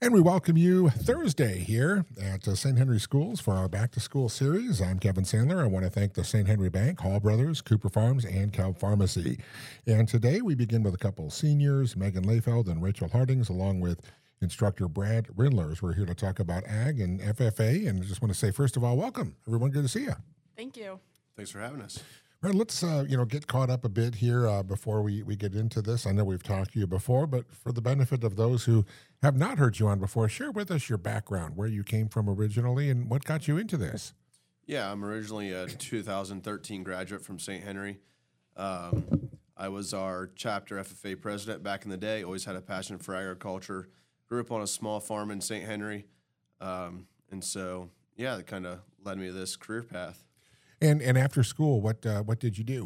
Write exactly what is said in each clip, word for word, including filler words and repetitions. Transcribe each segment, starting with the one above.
And we welcome you Thursday here at uh, Saint Henry Schools for our Back to School series. I'm Kevin Sandler. I want to thank the Saint Henry Bank, Hall Brothers, Cooper Farms, and Cobb Pharmacy. And today we begin with a couple of seniors, Megan Layfeld and Rachel Hardings, along with instructor Brad Rindlers. We're here to talk about ag and F F A. And I just want to say, first of all, welcome. Everyone, good to see you. Thank you. Thanks for having us. Right, let's uh, you know get caught up a bit here uh, before we, we get into this. I know we've talked to you before, but for the benefit of those who have not heard you on before, share with us your background, where you came from originally, and what got you into this. Yeah, I'm originally a two thousand thirteen graduate from Saint Henry. Um, I was our chapter F F A president back in the day. Always had a passion for agriculture. Grew up on a small farm in Saint Henry, um, and so yeah, that kind of led me to this career path. And and after school, what uh, what did you do?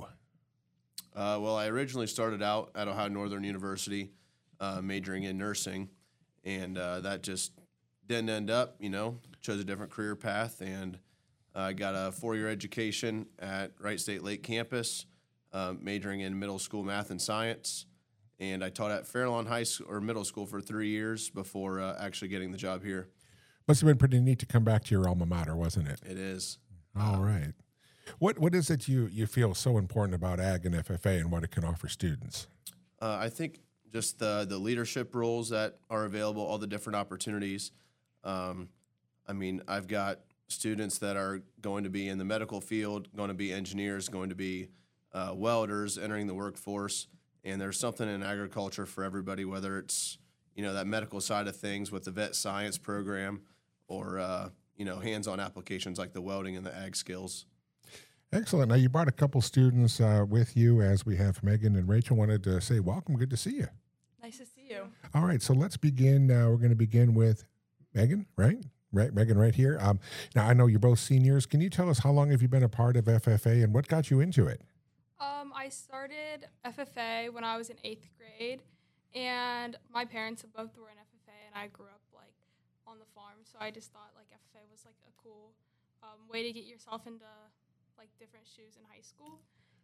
Uh, well, I originally started out at Ohio Northern University, uh, majoring in nursing, and uh, that just didn't end up. You know, chose a different career path, and I uh, got a four-year education at Wright State Lake campus, uh, majoring in middle school math and science. And I taught at Fairlawn High School or middle school for three years before uh, actually getting the job here. Must have been pretty neat to come back to your alma mater, wasn't it? It is. All right. What what is it you, you feel so important about ag and F F A and what it can offer students? Uh, I think just the the leadership roles that are available, all the different opportunities. Um, I mean, I've got students that are going to be in the medical field, going to be engineers, going to be uh, welders entering the workforce, and there's something in agriculture for everybody, whether it's, you know, that medical side of things with the vet science program or, uh, you know, hands-on applications like the welding and the ag skills. Excellent. Now, you brought a couple students uh, with you, as we have Megan and Rachel. Wanted to say welcome. Good to see you. Nice to see you. All right, so let's begin. Uh, we're going to begin with Megan, right? Right, Megan, right here. Um, now, I know you're both seniors. Can you tell us how long have you been a part of F F A and what got you into it? Um, I started F F A when I was in eighth grade, and my parents both were in F F A, and I grew up like on the farm, so I just thought like F F A was like a cool um, way to get yourself into like different shoes in high school.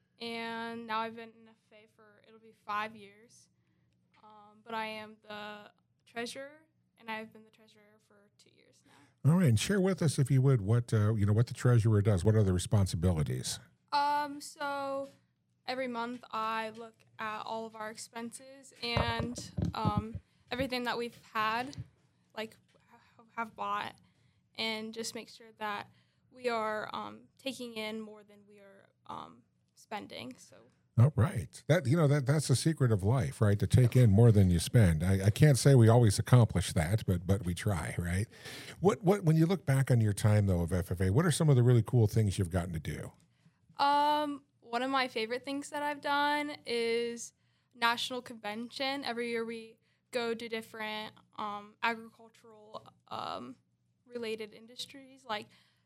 And now I've been in F F A for it'll be five years, um, but I am the treasurer, and I've been the treasurer for two years now. All right, and share with us, if you would, what uh, you know what the treasurer does. What are the responsibilities? Um, so every month I look at all of our expenses and um, everything that we've had, like ha- have bought, and just make sure that we are um, taking in more than we are um, spending. So. Oh, right. That you know that that's the secret of life, right? To take in more than you spend. I, I can't say we always accomplish that, but but we try, right? What what when you look back on your time though of F F A, what are some of the really cool things you've gotten to do? Um, one of my favorite things that I've done is national convention. Every year we go to different um, agricultural um, related industries. Like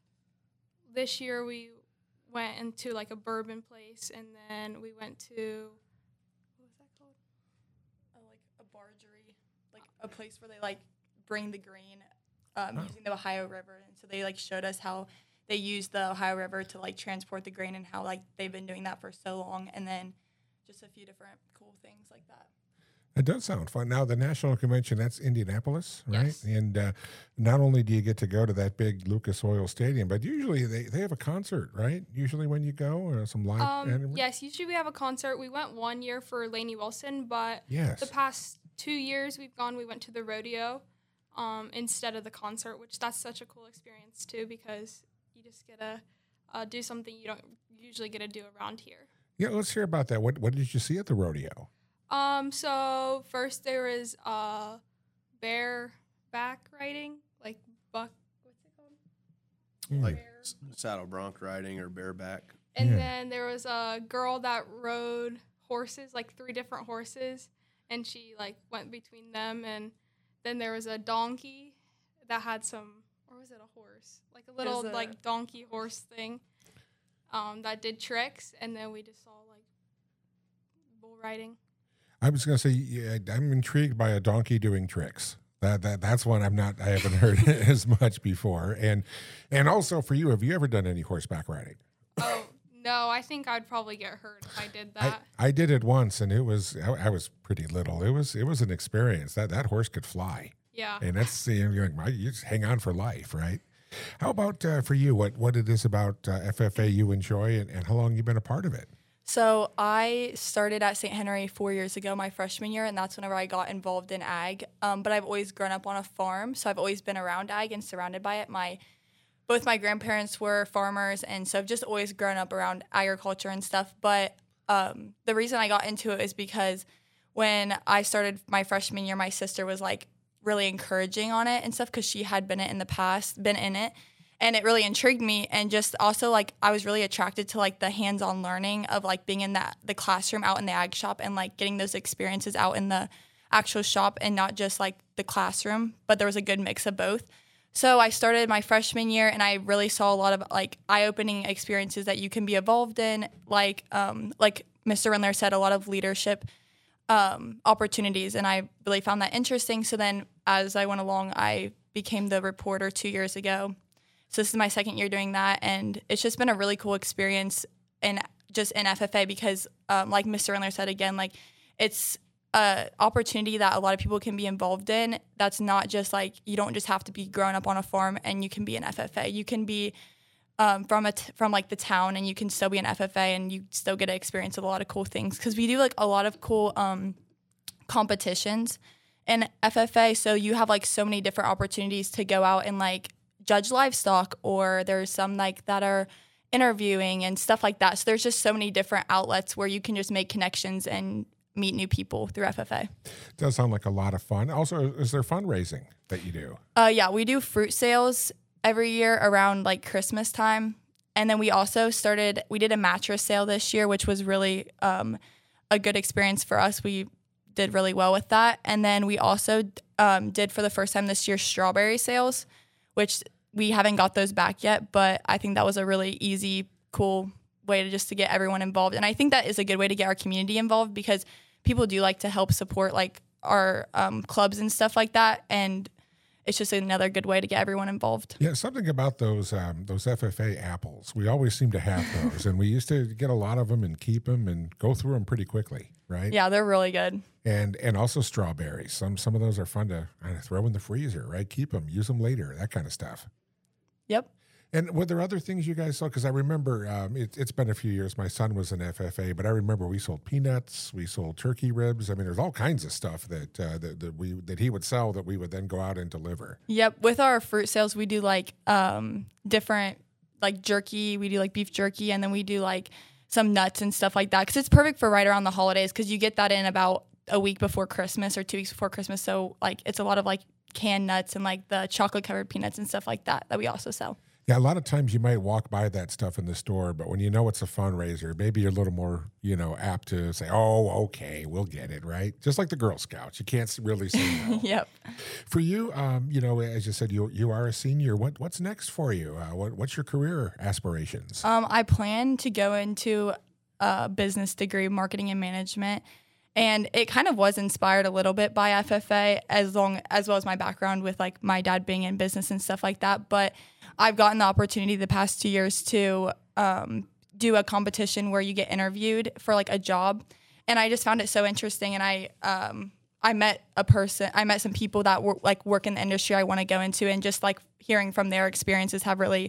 this year we went into like a bourbon place, and then we went to what was that called? Uh, like a bargery, like a place where they like bring the grain um, Oh. using the Ohio River, and so they like showed us how they use the Ohio River to like transport the grain and how like they've been doing that for so long, and then just a few different cool things like that. It does sound fun. Now, the National Convention, that's Indianapolis, right? Yes. And uh, not only do you get to go to that big Lucas Oil Stadium, but usually they, they have a concert, right? Usually when you go, or some live Um, animal- yes, usually we have a concert. We went one year for Lainey Wilson, but Yes. the past two years we've gone, we went to the rodeo um, instead of the concert, which that's such a cool experience too, because you just get to uh, do something you don't usually get to do around here. Yeah, let's hear about that. What what did you see at the rodeo? Um, so first there was uh, bareback riding, like buck, what's it called? Like Bear. s- saddle bronc riding or bareback. And Yeah. then there was a girl that rode horses, like three different horses, and she like went between them. And then there was a donkey that had some, or was it a horse? Like a little a- like donkey horse thing um, that did tricks. And then we just saw like bull riding. I was going to say, yeah, I'm intrigued by a donkey doing tricks. That that that's one I'm not. I haven't heard as much before. And and also for you, have you ever done any horseback riding? Oh, no, I think I'd probably get hurt if I did I, that. I did it once, and it was I, I was pretty little. It was it was an experience. That that horse could fly. Yeah. And that's, you know, you're like, you just hang on for life, right? How about uh, for you? What what it is about uh, F F A you enjoy, and, and how long you been a part of it? So I started at Saint Henry four years ago, my freshman year, and that's whenever I got involved in ag. Um, but I've always grown up on a farm, so I've always been around ag and surrounded by it. My both my grandparents were farmers, and so I've just always grown up around agriculture and stuff. But um, the reason I got into it is because when I started my freshman year, my sister was like really encouraging on it and stuff because she had been it in the past, been in it. And it really intrigued me, and just also like I was really attracted to like the hands-on learning of like being in that the classroom out in the ag shop and like getting those experiences out in the actual shop and not just like the classroom, but there was a good mix of both. So I started my freshman year, and I really saw a lot of like eye-opening experiences that you can be involved in, like um, like Mister Rindler said, a lot of leadership um, opportunities, and I really found that interesting. So then as I went along, I became the reporter two years ago. So this is my second year doing that, and it's just been a really cool experience in just in F F A because, um, like Mister Rindler said again, like it's a opportunity that a lot of people can be involved in. That's not just like you don't just have to be growing up on a farm and you can be an F F A. You can be um, from a t- from like the town, and you can still be an F F A, and you still get to experience a lot of cool things because we do like a lot of cool um, competitions in F F A. So you have like so many different opportunities to go out and like judge livestock, or there's some like that are interviewing and stuff like that. So there's just so many different outlets where you can just make connections and meet new people through F F A. Does sound like a lot of fun. Also, is there fundraising that you do? Uh, yeah, we do fruit sales every year around like Christmas time. And then we also started, we did a mattress sale this year, which was really um, a good experience for us. We did really well with that. And then we also um, did for the first time this year strawberry sales, which we haven't got those back yet, but I think that was a really easy, cool way to just to get everyone involved. And I think that is a good way to get our community involved because people do like to help support like our um, clubs and stuff like that. And it's just another good way to get everyone involved. Yeah, something about those um, those F F A apples. We always seem to have those, and we used to get a lot of them and keep them and go through them pretty quickly, right? Yeah, they're really good. And and also strawberries. Some some of those are fun to kind of throw in the freezer, right? Keep them, use them later, that kind of stuff. Yep. And were there other things you guys saw? Because I remember um, it, it's been a few years. My son was in F F A, but I remember we sold peanuts, we sold turkey ribs. I mean, there's all kinds of stuff that uh, that, that we that he would sell that we would then go out and deliver. Yep. With our fruit sales, we do like um, different like jerky. We do like beef jerky, and then we do like some nuts and stuff like that. Because it's perfect for right around the holidays. Because you get that in about a week before Christmas or two weeks before Christmas. So like it's a lot of like canned nuts and like the chocolate covered peanuts and stuff like that that we also sell. Yeah, a lot of times you might walk by that stuff in the store, but when you know it's a fundraiser, maybe you're a little more, you know, apt to say, "Oh, okay, we'll get it," right? Just like the Girl Scouts, you can't really say no. Yep. For you, um, you know, as you said, you you are a senior. What what's next for you? Uh, what what's your career aspirations? Um, I plan to go into a business degree, marketing and management. And it kind of was inspired a little bit by F F A, as long as well as my background with like my dad being in business and stuff like that. But I've gotten the opportunity the past two years to um, do a competition where you get interviewed for like a job, and I just found it so interesting. And I um, I met a person, I met some people that work like work in the industry I want to go into, and just like hearing from their experiences have really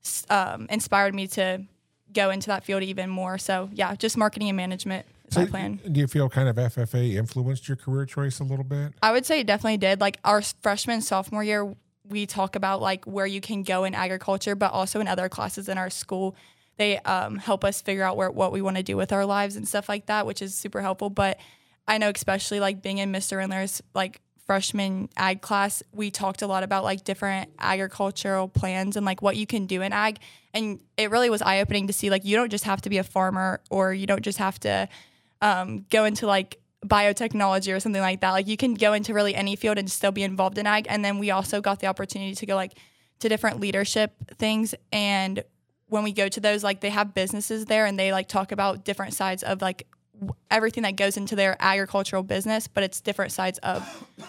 um, inspired me to go into that field even more. So yeah, just marketing and management. So My plan. do you feel kind of F F A influenced your career choice a little bit? I would say it definitely did. Like our freshman, sophomore year, we talk about like where you can go in agriculture, but also in other classes in our school. They um, help us figure out where what we want to do with our lives and stuff like that, which is super helpful. But I know especially like being in Mister Rindler's like freshman ag class, we talked a lot about like different agricultural plans and like what you can do in ag. And it really was eye-opening to see like you don't just have to be a farmer, or you don't just have to Um, go into like biotechnology or something like that. Like you can go into really any field and still be involved in ag. And then we also got the opportunity to go like to different leadership things. And when we go to those, like they have businesses there, and they like talk about different sides of like w- everything that goes into their agricultural business, but it's different sides of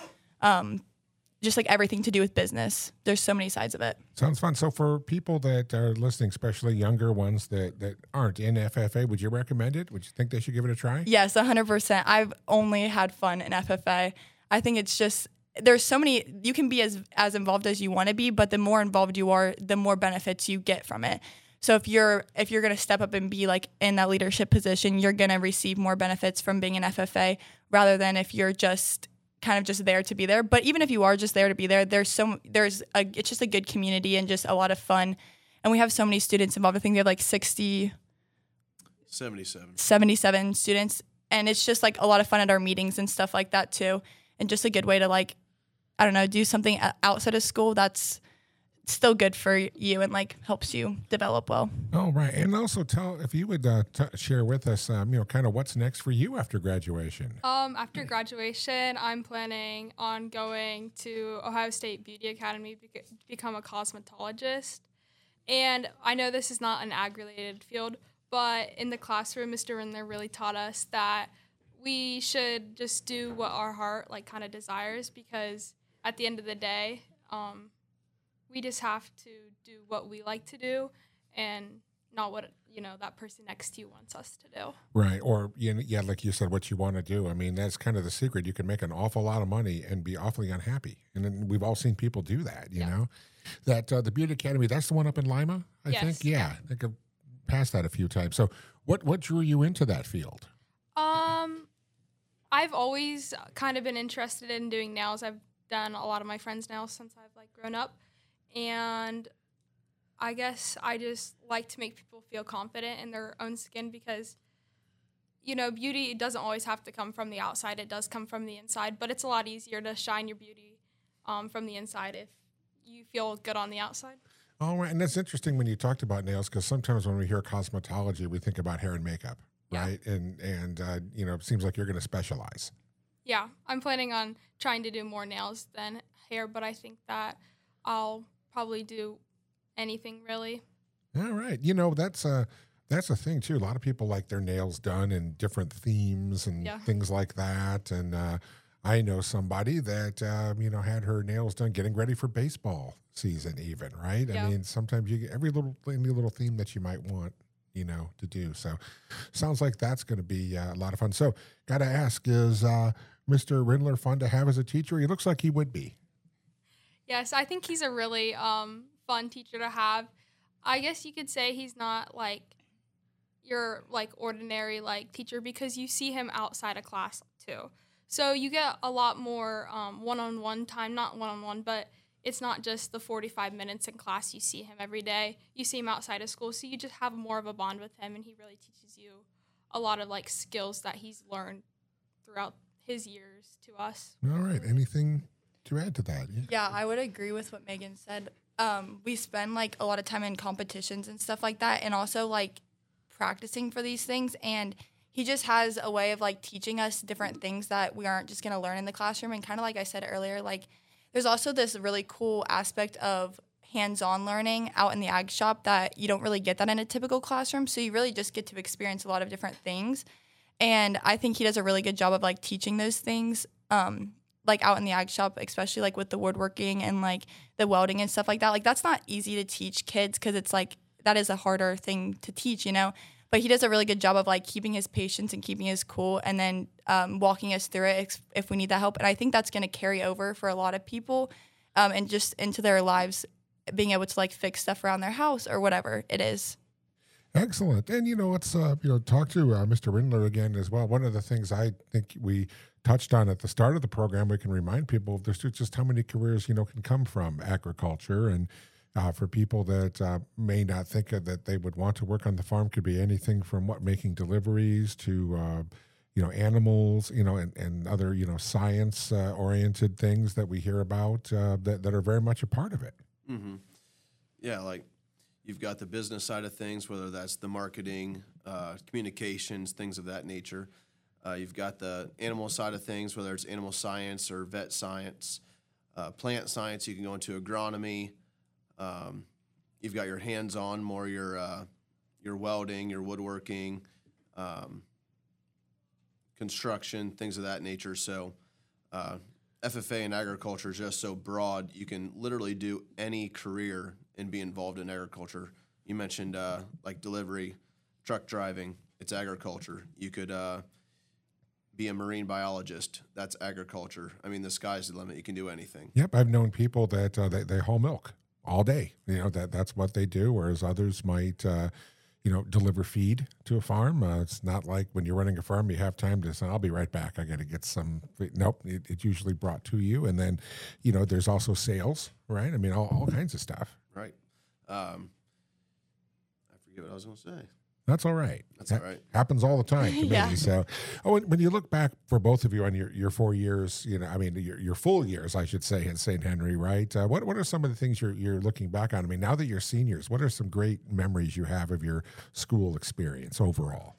um, just like everything to do with business. There's so many sides of it. Sounds fun. So for people that are listening, especially younger ones that, that aren't in F F A, would you recommend it? Would you think they should give it a try? Yes, one hundred percent. I've only had fun in F F A. I think it's just there's so many, you can be as as involved as you want to be, but the more involved you are, the more benefits you get from it. So if you're if you're going to step up and be like in that leadership position, you're going to receive more benefits from being an F F A rather than if you're just kind of just there to be there. But even if you are just there to be there, there's so there's a it's just a good community and just a lot of fun. And we have so many students involved. I think we have like sixty, seventy-seven. seventy-seven students, and it's just like a lot of fun at our meetings and stuff like that too. And just a good way to like, I don't know, do something outside of school that's still good for you and like helps you develop well. Oh, right. And also tell if you would uh, t- share with us, um, you know, kind of what's next for you after graduation. Um, after graduation, I'm planning on going to Ohio State Beauty Academy to bec- become a cosmetologist. And I know this is not an ag-related field, but in the classroom, Mister Rindler really taught us that we should just do what our heart like kind of desires, because at the end of the day, um, we just have to do what we like to do and not what, you know, that person next to you wants us to do. Right. Or, you know, yeah, like you said, what you want to do. I mean, that's kind of the secret. You can make an awful lot of money and be awfully unhappy. And then we've all seen people do that, you Yeah. know. That uh, the Beauty Academy, that's the one up in Lima, I Yes. think? Yeah. I think I've passed that a few times. So what, what drew you into that field? Um, I've always kind of been interested in doing nails. I've done a lot of my friends' nails since I've like grown up. And I guess I just like to make people feel confident in their own skin because, you know, beauty doesn't always have to come from the outside. It does come from the inside, but it's a lot easier to shine your beauty um, from the inside if you feel good on the outside. All right. And that's interesting when you talked about nails, because sometimes when we hear cosmetology, we think about hair and makeup, Yeah. right? And, and uh, you know, it seems like you're going to specialize. Yeah, I'm planning on trying to do more nails than hair, but I think that I'll probably do anything really. All right. You know, that's a, that's a thing, too. A lot of people like their nails done in different themes and Yeah. things like that. And uh, I know somebody that, um, you know, had her nails done getting ready for baseball season even, right? Yeah. I mean, sometimes you get every little, any little theme that you might want, you know, to do. So sounds like that's going to be uh, a lot of fun. So got to ask, is uh, Mister Rindler fun to have as a teacher? He looks like he would be. Yes, I think he's a really um, fun teacher to have. I guess you could say he's not like your like ordinary like teacher because you see him outside of class too. So you get a lot more um, one-on-one time, not one-on-one, but it's not just the forty-five minutes in class. You see him every day. You see him outside of school, so you just have more of a bond with him, and he really teaches you a lot of like skills that he's learned throughout his years to us. All right. Anything to add to that? Yeah. Yeah, I would agree with what Megan said. Um, we spend like a lot of time in competitions and stuff like that, and also like practicing for these things. And he just has a way of like teaching us different things that we aren't just gonna learn in the classroom. And kind of like I said earlier, like there's also this really cool aspect of hands-on learning out in the ag shop that you don't really get that in a typical classroom. So you really just get to experience a lot of different things. And I think he does a really good job of like teaching those things. Um, like out in the ag shop, especially like with the woodworking and like the welding and stuff like that. Like that's not easy to teach kids because it's like that is a harder thing to teach, you know. But he does a really good job of like keeping his patience and keeping his cool, and then um, walking us through it if we need that help. And I think that's going to carry over for a lot of people, um, and just into their lives, being able to like fix stuff around their house or whatever it is. Excellent. And, you know, let's, uh, you know, talk to uh, Mister Rindler again as well. One of the things I think we touched on at the start of the program, we can remind people there's just how many careers, you know, can come from agriculture. And uh, for people that uh, may not think of that they would want to work on the farm, could be anything from what, making deliveries to, uh, you know, animals, you know, and, and other, you know, science uh, oriented things that we hear about uh, that, that are very much a part of it. Mm-hmm. Yeah, like you've got the business side of things, whether that's the marketing, uh, communications, things of that nature. Uh, you've got the animal side of things, whether it's animal science or vet science, uh, plant science. You can go into agronomy. Um, you've got your hands-on, more your uh, your welding, your woodworking, um, construction, things of that nature. So uh, F F A in agriculture is just so broad. You can literally do any career and be involved in agriculture. You mentioned uh, like delivery, truck driving. It's agriculture. You could uh, be a marine biologist. That's agriculture. I mean, the sky's the limit. You can do anything. Yep, I've known people that uh, they, they haul milk all day. You know, that that's what they do, whereas others might, uh, you know, deliver feed to a farm. Uh, it's not like when you're running a farm, you have time to say, I'll be right back. I got to get some. Nope, it, it's usually brought to you. And then, you know, there's also sales, right? I mean, all, all kinds of stuff. Right. Um, I forget what I was going to say. That's all right. That's all right. Happens all the time to Yeah. me. So, oh, when, when you look back for both of you on your, your four years, you know, I mean, your, your full years, I should say, at Saint Henry, right? Uh, what what are some of the things you're you're looking back on? I mean, now that you're seniors, what are some great memories you have of your school experience overall?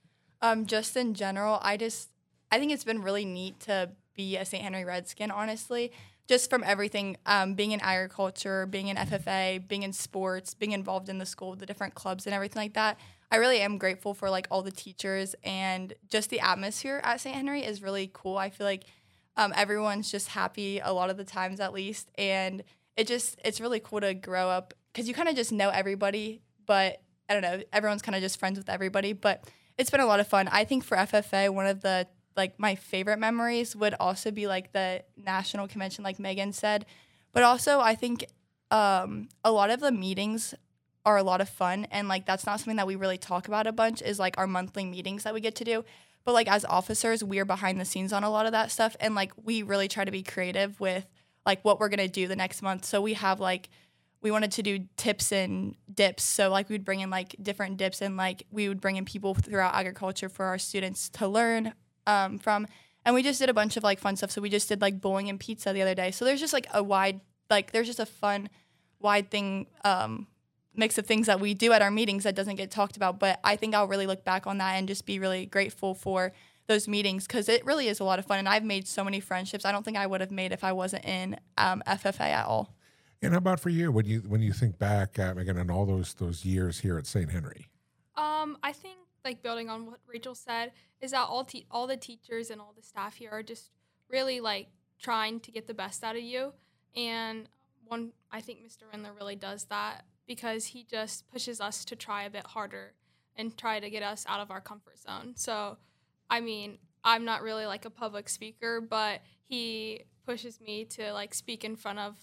Um, just in general, I just I think it's been really neat to be a Saint Henry Redskin, honestly. Just from everything, um, being in agriculture, being in F F A, being in sports, being involved in the school, the different clubs and everything like that. I really am grateful for like all the teachers, and just the atmosphere at Saint Henry is really cool. I feel like um, everyone's just happy a lot of the times, at least, and it just it's really cool to grow up because you kind of just know everybody, but I don't know, everyone's kind of just friends with everybody. But it's been a lot of fun. I think for F F A, one of the like my favorite memories would also be like the national convention, like Megan said, but also I think um, a lot of the meetings are a lot of fun, and like that's not something that we really talk about a bunch is like our monthly meetings that we get to do. But like as officers, we're behind the scenes on a lot of that stuff, and like we really try to be creative with like what we're gonna do the next month. So we have like we wanted to do tips and dips, so like we'd bring in like different dips, and like we would bring in people throughout agriculture for our students to learn um, from, and we just did a bunch of like fun stuff. So we just did like bowling and pizza the other day. So there's just like a wide like there's just a fun wide thing um, mix of things that we do at our meetings that doesn't get talked about. But I think I'll really look back on that and just be really grateful for those meetings because it really is a lot of fun. And I've made so many friendships I don't think I would have made if I wasn't in um, F F A at all. And how about for you when you when you think back um, again on all those those years here at Saint Henry? Um, I think like building on what Rachel said is that all te- all the teachers and all the staff here are just really like trying to get the best out of you. And one, I think Mister Rindler really does that, because he just pushes us to try a bit harder and try to get us out of our comfort zone. So, I mean, I'm not really like a public speaker, but he pushes me to like speak in front of,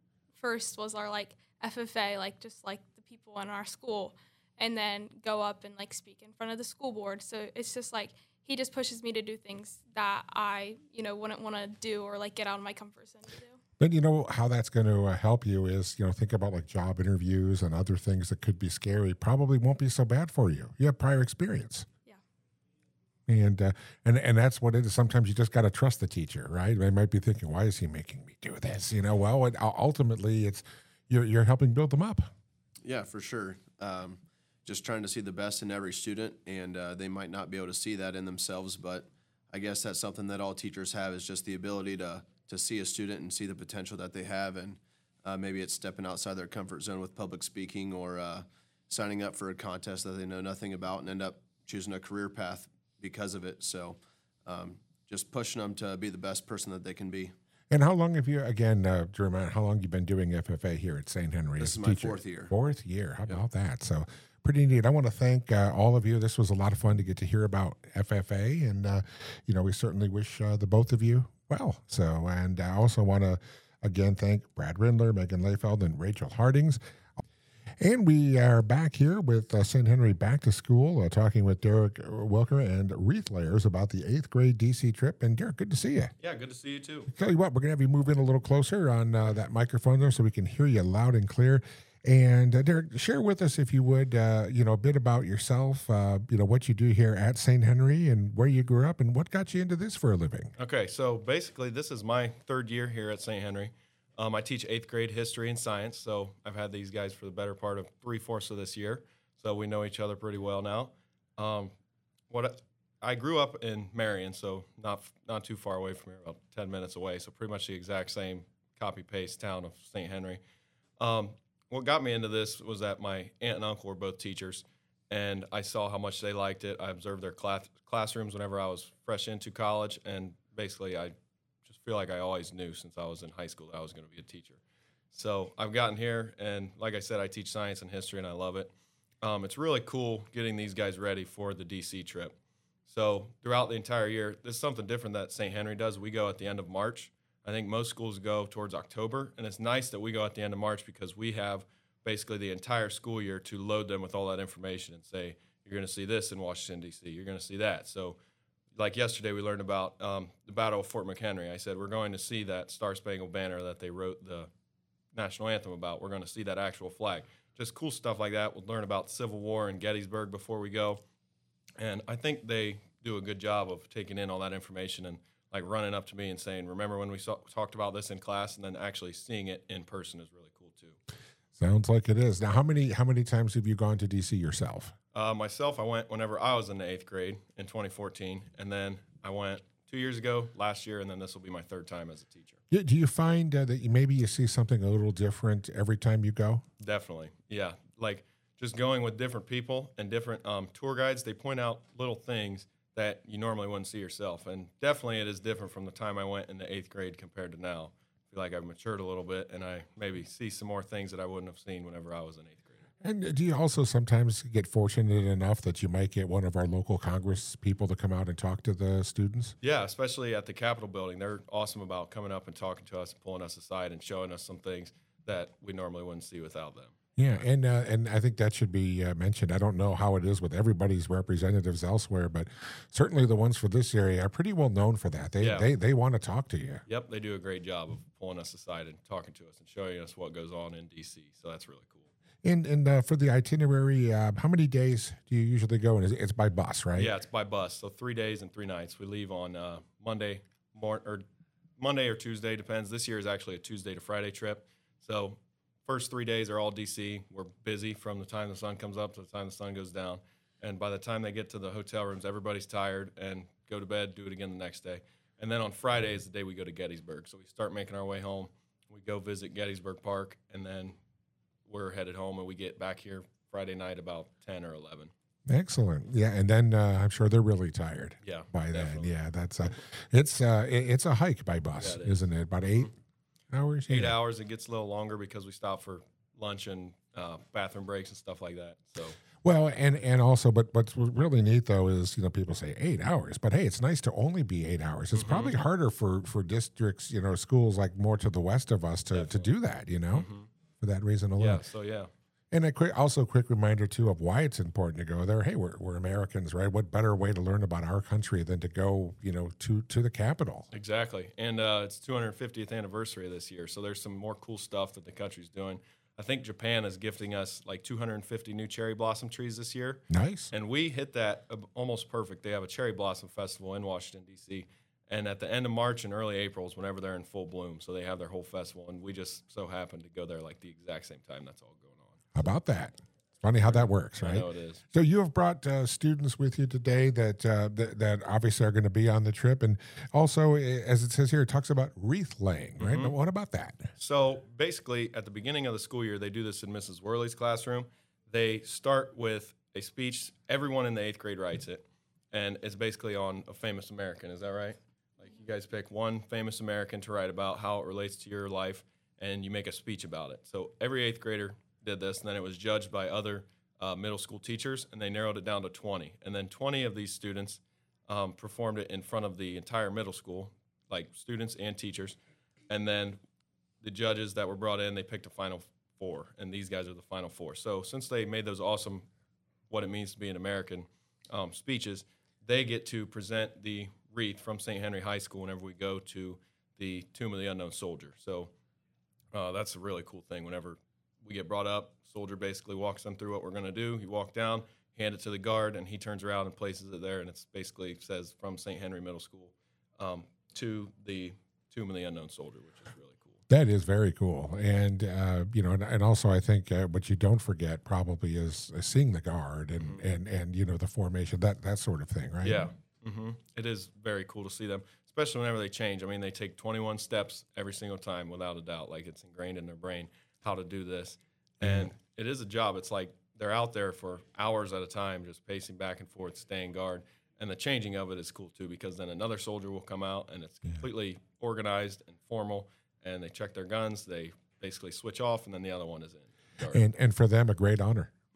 first was our like F F A, like just like the people in our school, and then go up and like speak in front of the school board. So it's just like he just pushes me to do things that I, you know, wouldn't want to do or like get out of my comfort zone to do. But you know how that's going to uh, help you is, you know, think about like job interviews and other things that could be scary. Probably won't be so bad for you. You have prior experience. Yeah. And uh, and and that's what it is. Sometimes you just got to trust the teacher, right? They might be thinking, "Why is he making me do this?" You know. Well, it, ultimately, it's you're you're helping build them up. Yeah, for sure. Um, just trying to see the best in every student, and uh, they might not be able to see that in themselves, but I guess that's something that all teachers have, is just the ability to to see a student and see the potential that they have, and uh, maybe it's stepping outside their comfort zone with public speaking, or uh, signing up for a contest that they know nothing about and end up choosing a career path because of it. So um, just pushing them to be the best person that they can be. And how long have you, again, uh, to remind, how long you been doing F F A here at Saint Henry? This as is a my teacher? fourth year. Fourth year. How about that? So pretty neat. I want to thank uh, all of you. This was a lot of fun to get to hear about F F A, and uh, you know, we certainly wish uh, the both of you well. So, and I also want to again thank Brad Rindler, Megan Layfeld, and Rachel Hardings. And we are back here with uh, Saint Henry Back to School, uh, talking with Derek Wilker and Reith Layers about the eighth grade D C trip. And Derek, good to see you. Yeah, good to see you too. Tell you what, we're going to have you move in a little closer on uh, that microphone there so we can hear you loud and clear. And uh, Derek, share with us, if you would, uh, you know, a bit about yourself, uh, you know, what you do here at Saint Henry and where you grew up and what got you into this for a living. Okay, so basically this is my third year here at Saint Henry. Um, I teach eighth grade history and science, so I've had these guys for the better part of three-fourths of this year, so we know each other pretty well now. Um, what I, I grew up in Marion, so not not too far away from here, about ten minutes away, so pretty much the exact same copy-paste town of Saint Henry. Um, what got me into this was that my aunt and uncle were both teachers, and I saw how much they liked it. I observed their class, classrooms whenever I was fresh into college, and basically I just feel like I always knew since I was in high school that I was going to be a teacher. So I've gotten here, and like I said, I teach science and history, and I love it. Um, it's really cool getting these guys ready for the D C trip. So throughout the entire year, there's something different that Saint Henry does. We go at the end of March. I think most schools go towards October, and it's nice that we go at the end of March because we have basically the entire school year to load them with all that information and say, you're going to see this in Washington, D C You're going to see that. So like yesterday, we learned about um, the Battle of Fort McHenry. I said, we're going to see that Star-Spangled Banner that they wrote the national anthem about. We're going to see that actual flag. Just cool stuff like that. We'll learn about the Civil War and Gettysburg before we go. And I think they do a good job of taking in all that information and like running up to me and saying, remember when we saw, talked about this in class, and then actually seeing it in person is really cool too. Sounds like it is. Now, how many how many times have you gone to D C yourself? Uh, myself, I went whenever I was in the eighth grade in twenty fourteen, and then I went two years ago, last year, and then this will be my third time as a teacher. Yeah, do you find uh, that you, maybe you see something a little different every time you go? Definitely, yeah. Like just going with different people and different um, tour guides, they point out little things that you normally wouldn't see yourself. And definitely it is different from the time I went in the eighth grade compared to now. I feel like I've matured a little bit, and I maybe see some more things that I wouldn't have seen whenever I was an eighth grader. And do you also sometimes get fortunate enough that you might get one of our local Congress people to come out and talk to the students? Yeah, especially at the Capitol building. They're awesome about coming up and talking to us and pulling us aside and showing us some things that we normally wouldn't see without them. Yeah, and uh, and I think that should be uh, mentioned. I don't know how it is with everybody's representatives elsewhere, but certainly the ones for this area are pretty well known for that. They Yeah. they they want to talk to you. Yep, they do a great job of pulling us aside and talking to us and showing us what goes on in D C. So that's really cool. And and uh, for the itinerary, uh, how many days do you usually go? And it's by bus, right? Yeah, it's by bus. So three days and three nights. We leave on uh, Monday mor- or Monday or Tuesday, depends. This year is actually a Tuesday to Friday trip. So first three days are all D C. We're busy from the time the sun comes up to the time the sun goes down. And by the time they get to the hotel rooms, everybody's tired and go to bed, do it again the next day. And then on Friday is the day we go to Gettysburg. So we start making our way home. We go visit Gettysburg Park, and then we're headed home, and we get back here Friday night about ten or eleven. Excellent. Yeah, and then uh, I'm sure they're really tired. Yeah, by definitely. then. Yeah, that's a, it's uh, it, it's a hike by bus, Yeah, it is. isn't it? About eight hours. Eight Yeah. hours. It gets a little longer because we stop for lunch and uh, bathroom breaks and stuff like that. So Well, and and also, but what's really neat though is, you know, people say eight hours, but hey, it's nice to only be eight hours. It's Mhm. probably harder for for districts, you know, schools like more to the west of us to to Definitely. do that, you know, Mhm. for that reason alone. yeah, so yeah, And a quick, also a quick reminder too of why it's important to go there. Hey, we're we're Americans, right? What better way to learn about our country than to go, you know, to to the Capitol? exactly. And uh, it's two hundred fiftieth anniversary this year, so there's some more cool stuff that the country's doing. I think Japan is gifting us like two hundred fifty new cherry blossom trees this year. Nice. And we hit that uh, almost perfect. They have a cherry blossom festival in Washington, D C. And at the end of March and early April is whenever they're in full bloom. So they have their whole festival. And we just so happened to go there like the exact same time that's all going on. How about that? It's funny how that works, I right? know it is. So you have brought uh, students with you today that, uh, that that obviously are going to be on the trip, and also, eh, as it says here, it talks about wreath laying, right? Mhm. Now, what about that? So basically, at the beginning of the school year, they do this in Missus Worley's classroom. They start with a speech. Everyone in the eighth grade writes it. And it's basically on a famous American. Is that right? Like you guys pick one famous American to write about how it relates to your life, and you make a speech about it. So every eighth grader did this, and then it was judged by other uh, middle school teachers, and they narrowed it down to twenty. And then twenty of these students um, performed it in front of the entire middle school, like students and teachers. And then the judges that were brought in, they picked a final four, and these guys are the final four. So since they made those awesome what it means to be an American um, speeches, they get to present the wreath from Saint Henry High School whenever we go to the Tomb of the Unknown Soldier. So uh, that's a really cool thing. Whenever we get brought up, soldier basically walks them through what we're going to do. You walk down, hand it to the guard, and he turns around and places it there, and it's basically says from Saint Henry Middle School um, to the Tomb of the Unknown Soldier, which is really cool. That is very cool, and uh, you know, and, and also I think uh, what you don't forget probably is, is seeing the guard and, Mm-hmm. and and you know the formation, that that sort of thing, right? Yeah, hmm it is very cool to see them, especially whenever they change. I mean, they take twenty-one steps every single time, without a doubt. Like it's ingrained in their brain how to do this, and it is a job. It's like they're out there for hours at a time, just pacing back and forth, staying guard. And the changing of it is cool too, because then another soldier will come out, and it's completely organized and formal. And they check their guns, they basically switch off, and then the other one is in. Guard. And and for them, a great honor.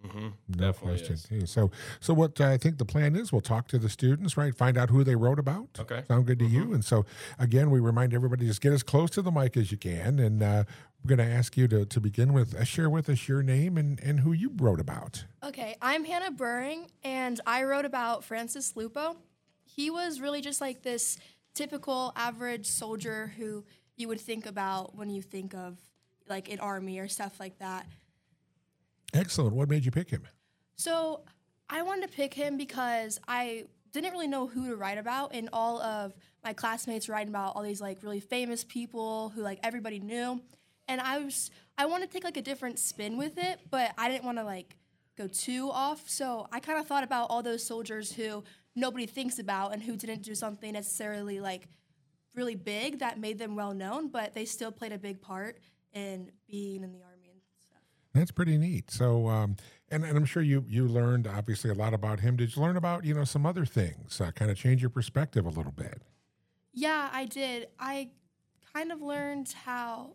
Mm-hmm. No Definitely question. is. Yeah, So, so what I think the plan is, we'll talk to the students, right? Find out who they wrote about. Okay. Sound good to you? Mhm. And so, again, we remind everybody just get as close to the mic as you can, and uh, we're going to ask you to to begin with, uh, share with us your name and and who you wrote about. Okay, I'm Hannah Buring, and I wrote about Francis Lupo. He was really just like this typical average soldier who you would think about when you think of like an army or stuff like that. Excellent. What made you pick him? So I wanted to pick him because I didn't really know who to write about, and all of my classmates writing about all these like really famous people who like everybody knew, and I was I wanted to take like a different spin with it, but I didn't want to like go too off. So I kind of thought about all those soldiers who nobody thinks about and who didn't do something necessarily like really big that made them well known, but they still played a big part in being in the army and stuff. That's pretty neat. So, um, and, and I'm sure you you learned obviously a lot about him. Did you learn about you know some other things? Uh, kind of change your perspective a little bit. Yeah, I did. I kind of learned how,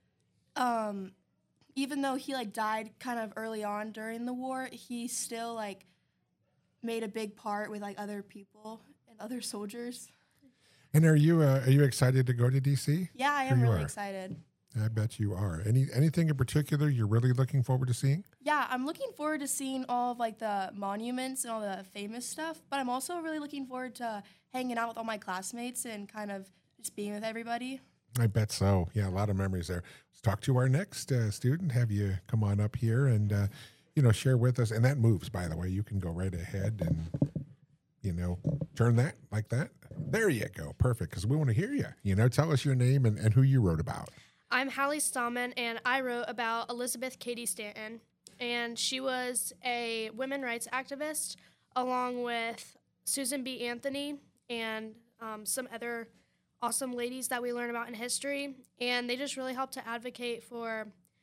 um, even though he like died kind of early on during the war, he still like made a big part with like other people and other soldiers. And are you uh, are you excited to go to D C? Yeah, I Sure am you really are. excited. I bet you are. Any anything in particular you're really looking forward to seeing? Yeah, I'm looking forward to seeing all of like the monuments and all the famous stuff, but I'm also really looking forward to hanging out with all my classmates and kind of just being with everybody. I bet so. Yeah, a lot of memories there. Let's talk to our next uh, student. Have you come on up here and uh, you know share with us? And that moves, by the way. You can go right ahead and you know turn that like that. There you go. Perfect. Because we want to hear you. You know, tell us your name and, and who you wrote about. I'm Hallie Stallman, and I wrote about Elizabeth Cady Stanton. And she was a women's rights activist, along with Susan B. Anthony and um, some other awesome ladies that we learn about in history. And they just really helped to advocate for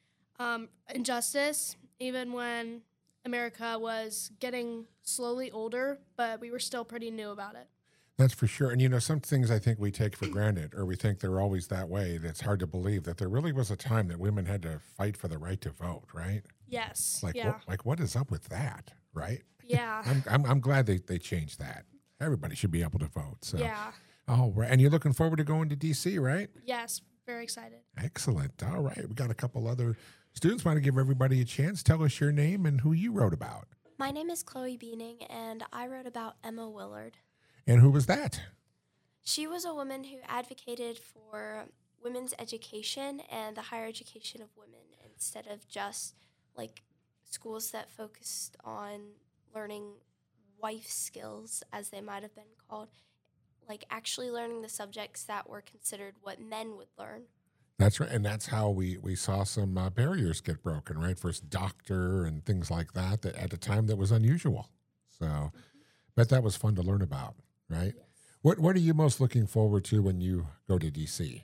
um, injustice, even when America was getting slowly older, but we were still pretty new about it. That's for sure. And, you know, some things I think we take for granted or we think they're always that way. It's hard to believe that there really was a time that women had to fight for the right to vote, right? Yes. Like, yeah. what, like what is up with that, right? Yeah. I'm, I'm, I'm glad they, they changed that. Everybody should be able to vote. So, Yeah. oh, right. And you're looking forward to going to D C, right? Yes. Very excited. Excellent. All right. We got a couple other students. Want to give everybody a chance. Tell us your name and who you wrote about. My name is Chloe Beaning, and I wrote about Emma Willard. And who was that? She was a woman who advocated for women's education and the higher education of women instead of just like schools that focused on learning wife skills, as they might have been called, like actually learning the subjects that were considered what men would learn. That's right. And that's how we, we saw some uh, barriers get broken, right? First doctor and things like that, that at a time that was unusual. So, mm-hmm. bet that was fun to learn about, right? Yes. What What are you most looking forward to when you go to D C?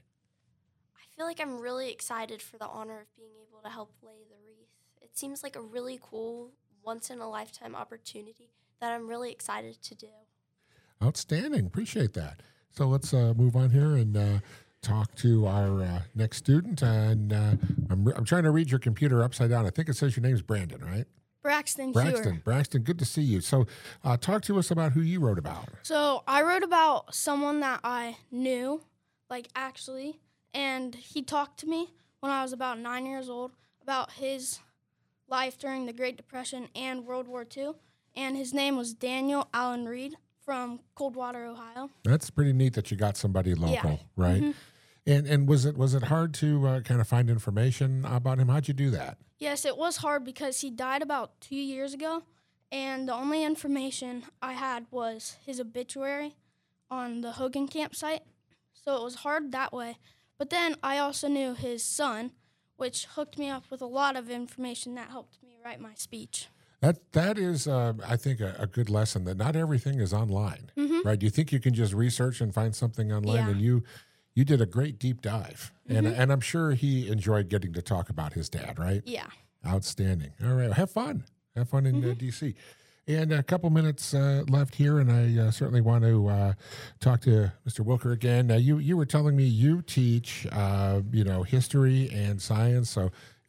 I feel like I'm really excited for the honor of being able to help lay the wreath. It seems like a really cool, once-in-a-lifetime opportunity that I'm really excited to do. Outstanding. Appreciate that. So let's uh, move on here and uh, talk to our uh, next student. And uh, I'm, I'm trying to read your computer upside down. I think it says your name's Brandon, right? Braxton Braxton. Hewer. Braxton, good to see you. So uh, talk to us about who you wrote about. So I wrote about someone that I knew, like actually, and he talked to me when I was about nine years old about his life during the Great Depression and World War Two, and his name was Daniel Allen Reed from Coldwater, Ohio. That's pretty neat that you got somebody local, Yeah. right? Mm-hmm. And and was it was it hard to uh, kind of find information about him? How'd you do that? Yes, it was hard because he died about two years ago, and the only information I had was his obituary on the Hogan campsite, so it was hard that way. But then I also knew his son, which hooked me up with a lot of information that helped me write my speech. That that is, uh, I think, a, a good lesson that not everything is online, right? You think you can just research and find something online, Yeah. and you you did a great deep dive, and and I'm sure he enjoyed getting to talk about his dad, right? Yeah. Outstanding. All right, have fun. Have fun in uh, D C. And a couple minutes uh, left here, and I uh, certainly want to uh, talk to Mister Wilker again. Uh, you you were telling me you teach, uh, you know, history and science. So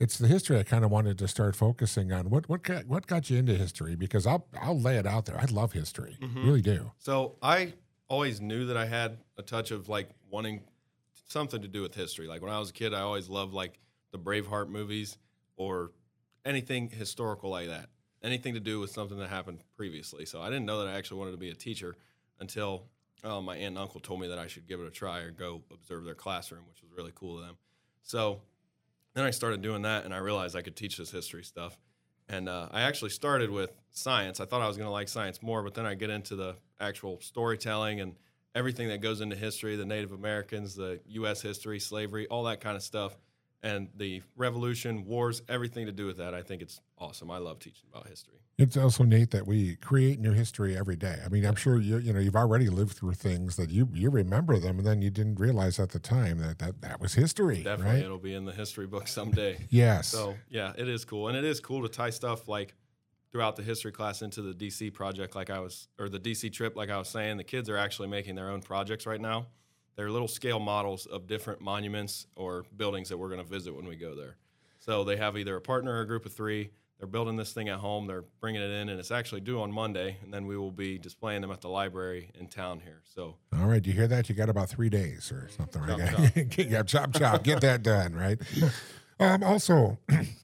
it's the history I kind of wanted to start focusing on. What what got, what got you into history? Because I'll I'll lay it out there. I love history, Mhm. really do. So I always knew that I had a touch of like wanting something to do with history. Like when I was a kid, I always loved like the Braveheart movies or anything historical like that. Anything to do with something that happened previously. So I didn't know that I actually wanted to be a teacher until uh, my aunt and uncle told me that I should give it a try or go observe their classroom, which was really cool of them. So then I started doing that, and I realized I could teach this history stuff. And uh, I actually started with science. I thought I was going to like science more, but then I get into the actual storytelling and everything that goes into history, the Native Americans, the U S history, slavery, all that kind of stuff. And the revolution, wars, everything to do with that. I think it's awesome. I love teaching about history. It's also neat that we create new history every day. I mean, I'm sure you you know you've already lived through things that you you remember them, and then you didn't realize at the time that that, that was history. Definitely, right? it'll be in the history book someday. Yes. So yeah, it is cool, and it is cool to tie stuff like throughout the history class into the D C project, like I was, or the D C trip, like I was saying. The kids are actually making their own projects right now. They're little scale models of different monuments or buildings that we're going to visit when we go there. So they have either a partner or a group of three. They're building this thing at home. They're bringing it in, and it's actually due on Monday, and then we will be displaying them at the library in town here. So, all right, do you hear that? You got about three days or something, chop, right? chop. yeah, chop, chop. Get that done, right? Um, also,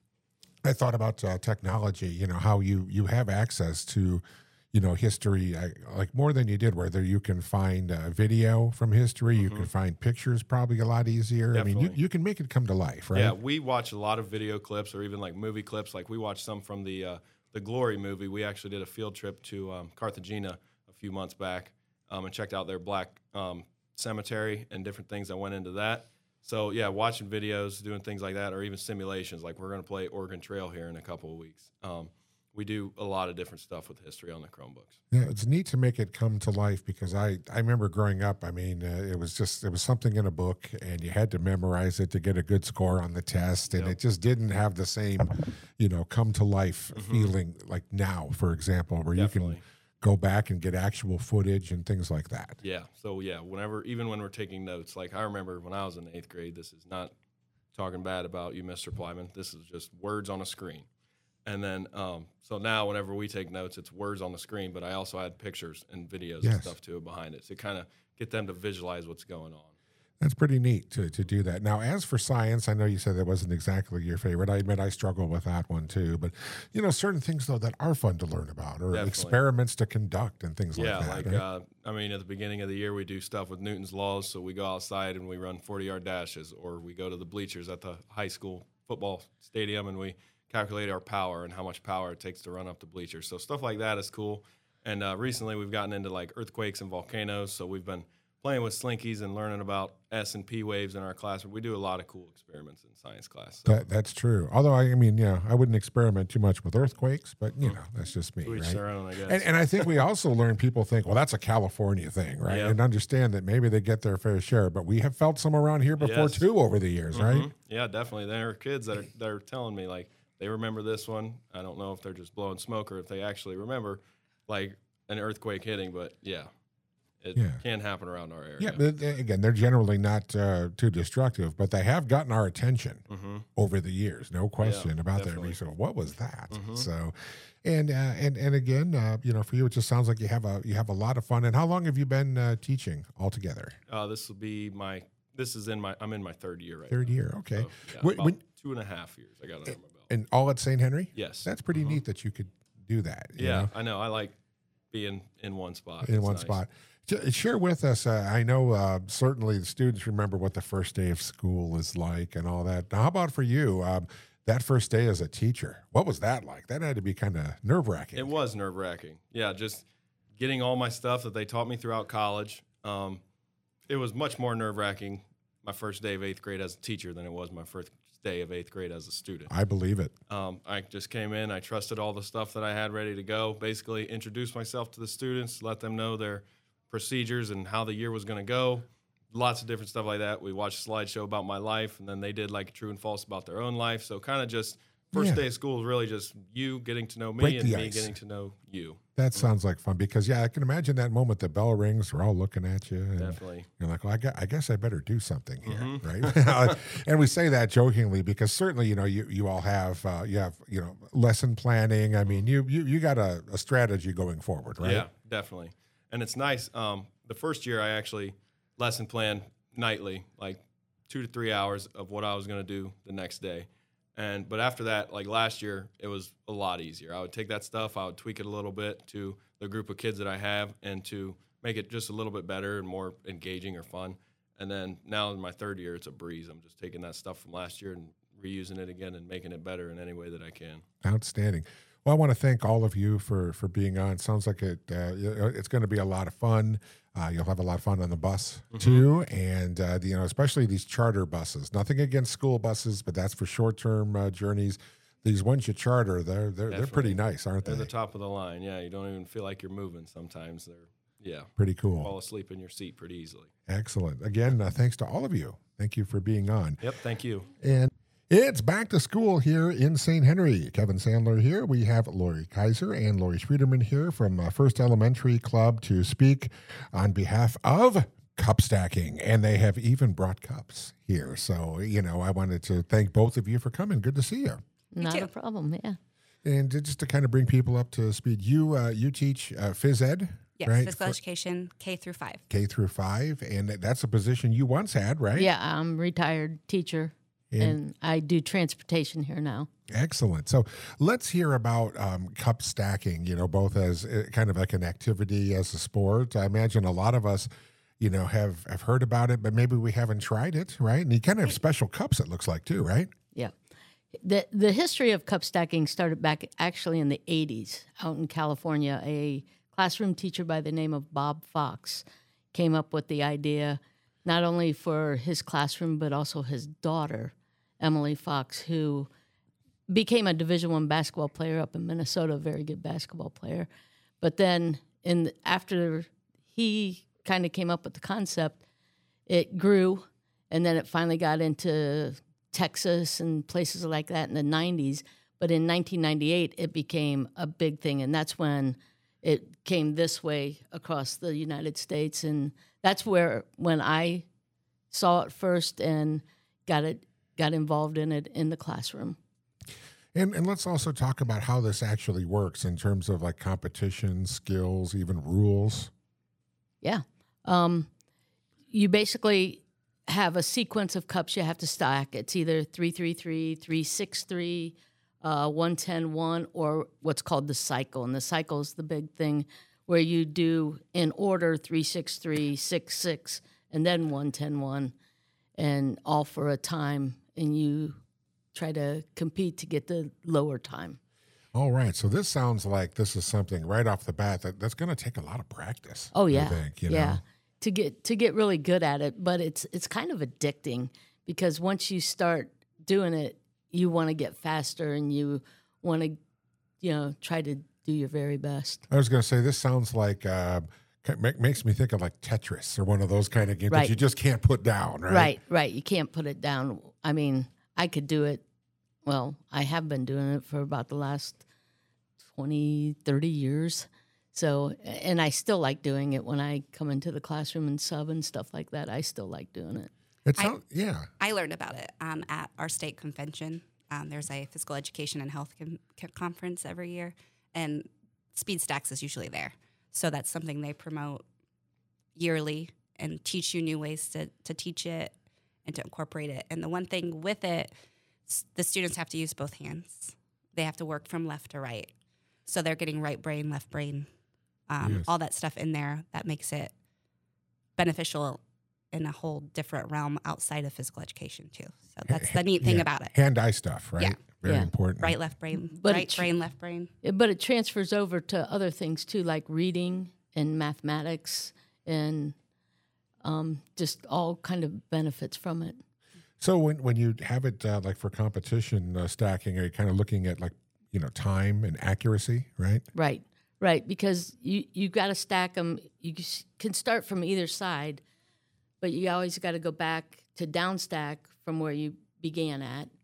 I thought about uh, technology. You know how you you have access to, you know, history I, like more than you did. Whether you can find uh, video from history, you can find pictures, probably a lot easier. I mean, you, Definitely. you can make it come to life, right? yeah, we watch a lot of video clips or even like movie clips. Like we watched some from the uh, the Glory movie. We actually did a field trip to um, Cartagena a few months back um, and checked out their black um, cemetery and different things that went into that. So yeah, watching videos, doing things like that, or even simulations. Like we're going to play Oregon Trail here in a couple of weeks. Um, we do a lot of different stuff with history on the Chromebooks. Yeah, it's neat to make it come to life because I, I remember growing up, I mean, uh, it was just, it was something in a book and you had to memorize it to get a good score on the test. And Yep. it just didn't have the same, you know, come to life feeling like now, for example, where you Definitely. can go back and get actual footage and things like that. Yeah. So yeah, whenever, even when we're taking notes, like I remember when I was in the eighth grade, this is not talking bad about you, Mister Plyman. This is just words on a screen. And then, um, so now whenever we take notes, it's words on the screen, but I also add pictures and videos Yes. and stuff too behind it to kind of get them to visualize what's going on. That's pretty neat to, to do that. Now, as for science, I know you said that wasn't exactly your favorite. I admit I struggle with that one too. But, you know, certain things, though, that are fun to learn about or Definitely. experiments to conduct and things Yeah, like that. like, right? uh, I mean, at the beginning of the year, we do stuff with Newton's laws. So we go outside and we run forty-yard dashes, or we go to the bleachers at the high school football stadium and we calculate our power and how much power it takes to run up the bleachers. So stuff like that is cool. And uh, recently we've gotten into like earthquakes and volcanoes. So we've been playing with slinkies and learning about S and P waves in our classroom. We do a lot of cool experiments in science class. So That, that's true. Although, I, I mean, yeah, I wouldn't experiment too much with earthquakes, but, you know, that's just me, to each right? their own, I guess. And, and I think we also learn people think, well, that's a California thing, right? Yeah. And understand that maybe they get their fair share, but we have felt some around here before Yes. too over the years, right? Mhm. Yeah, definitely. There are kids that are, that are telling me, like, they remember this one. I don't know if they're just blowing smoke or if they actually remember, like, an earthquake hitting, but yeah, it Yeah. can happen around our area. Yeah, but uh, again, they're generally not uh, too destructive, but they have gotten our attention hmm over the years, no question about that. definitely. We said, what was that? Mhm. So, and uh, and and again, uh, you know, for you, it just sounds like you have a you have a lot of fun. And how long have you been uh, teaching altogether? Uh, this will be my, this is in my, I'm in my third year right Third now. year, okay. So, yeah, When- about when- two and a half years I got under my belt. And all at Saint Henry? Yes. That's pretty Mhm. neat that you could do that. you Yeah, know? I know. I like being in one spot. in It's one nice. spot. Sh- Share with us. Uh, I know uh, certainly the students remember what the first day of school is like and all that. Now, how about for you? Um, that first day as a teacher, what was that like? That had to be kind of nerve wracking. It was nerve wracking. Yeah, just getting all my stuff that they taught me throughout college. Um, it was much more nerve wracking my first day of eighth grade as a teacher than it was my first day of eighth grade as a student. I believe it. Um, I just came in, I trusted all the stuff that I had ready to go, basically introduced myself to the students, let them know their procedures and how the year was going to go. Lots of different stuff like that. We watched a slideshow about my life, and then they did like a true and false about their own life. So kind of just first Yeah. day of school is really just you getting to know me Break and the me ice. getting to know you. That sounds like fun because, yeah, I can imagine that moment the bell rings, we're all looking at you. And Definitely. you're like, well, I, gu- I guess I better do something here, Mhm. right? And we say that jokingly because certainly, you know, you, you all have, uh, you have, you know, lesson planning. I mean, you you, you got a, a strategy going forward, right? Yeah, definitely. And it's nice. Um, the first year I actually lesson planned nightly, like two to three hours of what I was going to do the next day. And but after that, like last year, it was a lot easier. I would take that stuff, I would tweak it a little bit to the group of kids that I have, and to make it just a little bit better and more engaging or fun. And then now in my third year, it's a breeze. I'm just taking that stuff from last year and reusing it again and making it better in any way that I can. Outstanding. Well, I want to thank all of you for for being on. Sounds like it. Uh, it's going to be a lot of fun. Uh, you'll have a lot of fun on the bus Mm-hmm. too, and uh, you know, especially these charter buses. Nothing against school buses, but that's for short term uh, journeys. These ones you charter, they're they're they're pretty Definitely. nice, aren't They're they? the top of the line. Yeah, you don't even feel like you're moving sometimes. They're, yeah, Pretty cool. fall asleep in your seat pretty easily. Excellent. Again, uh, thanks to all of you. Thank you for being on. Yep, thank you. And it's back to school here in Saint Henry. Kevin Sandler here. We have Lori Kaiser and Lori Schwederman here from uh, First Elementary Club to speak on behalf of cup stacking. And they have even brought cups here. So, you know, I wanted to thank both of you for coming. Good to see you. Not a problem, yeah. And to- just to kind of bring people up to speed, you uh, you teach uh, phys ed, Yes, right? physical For education, K through five. K through five. And that's a position you once had, right? Yeah, I'm a retired teacher, And- and I do transportation here now. Excellent. So let's hear about um, cup stacking, you know, both as uh, kind of like an activity, as a sport. I imagine a lot of us, you know, have, have heard about it, but maybe we haven't tried it, right? And you kind of have special cups, it looks like, too, right? Yeah. The the history of cup stacking started back actually in the eighties out in California. A classroom teacher by the name of Bob Fox came up with the idea not only for his classroom but also his daughter, Emily Fox, who became a Division One basketball player up in Minnesota, a very good basketball player. But then in after he kind of came up with the concept, it grew, and then it finally got into Texas and places like that in the nineties. But in nineteen ninety-eight, it became a big thing, and that's when it came this way across the United States. And that's where, when I saw it first and got it, got involved in it in the classroom. And and let's also talk about how this actually works in terms of like competition, skills, even rules. Yeah. Um, you basically have a sequence of cups you have to stack. It's either three three three, three six three, uh, one ten one, or what's called the cycle. And the cycle is the big thing where you do in order three six three, six six, and then one ten one, and all for a time. And you try to compete to get the lower time. All right. So this sounds like this is something right off the bat that, that's going to take a lot of practice. Oh yeah, I think, you yeah. know? To get to get really good at it, but it's it's kind of addicting because once you start doing it, you want to get faster and you want to, you know, try to do your very best. I was going to say this sounds like uh, ca- ma- makes me think of like Tetris or one of those kind of games that Right. you just can't put down, right? Right, right. You can't put it down. I mean, I could do it. Well, I have been doing it for about the last twenty, thirty years. So, and I still like doing it when I come into the classroom and sub and stuff like that. I still like doing it. It's I- not, yeah. I learned about it um, at our state convention. Um, there's a physical education and health com- co- conference every year, and Speed Stacks is usually there. So that's something they promote yearly and teach you new ways to, to teach it and to incorporate it. And the one thing with it, s- the students have to use both hands. They have to work from left to right. So they're getting right brain, left brain, um, Yes. all that stuff in there that makes it beneficial in a whole different realm outside of physical education too. So that's the neat thing Yeah. about it. Hand-eye stuff, right? Yeah. Very Yeah. important. Right, left brain, But right it tr- brain, left brain. Yeah, but it transfers over to other things too, like reading and mathematics and um, just all kind of benefits from it. So when, when you have it uh, like for competition uh, stacking, are you kind of looking at like, you know, time and accuracy, right? Right, right, because you you got to stack them. You s- can start from either side, but you always got to go back to down stack from where you began at,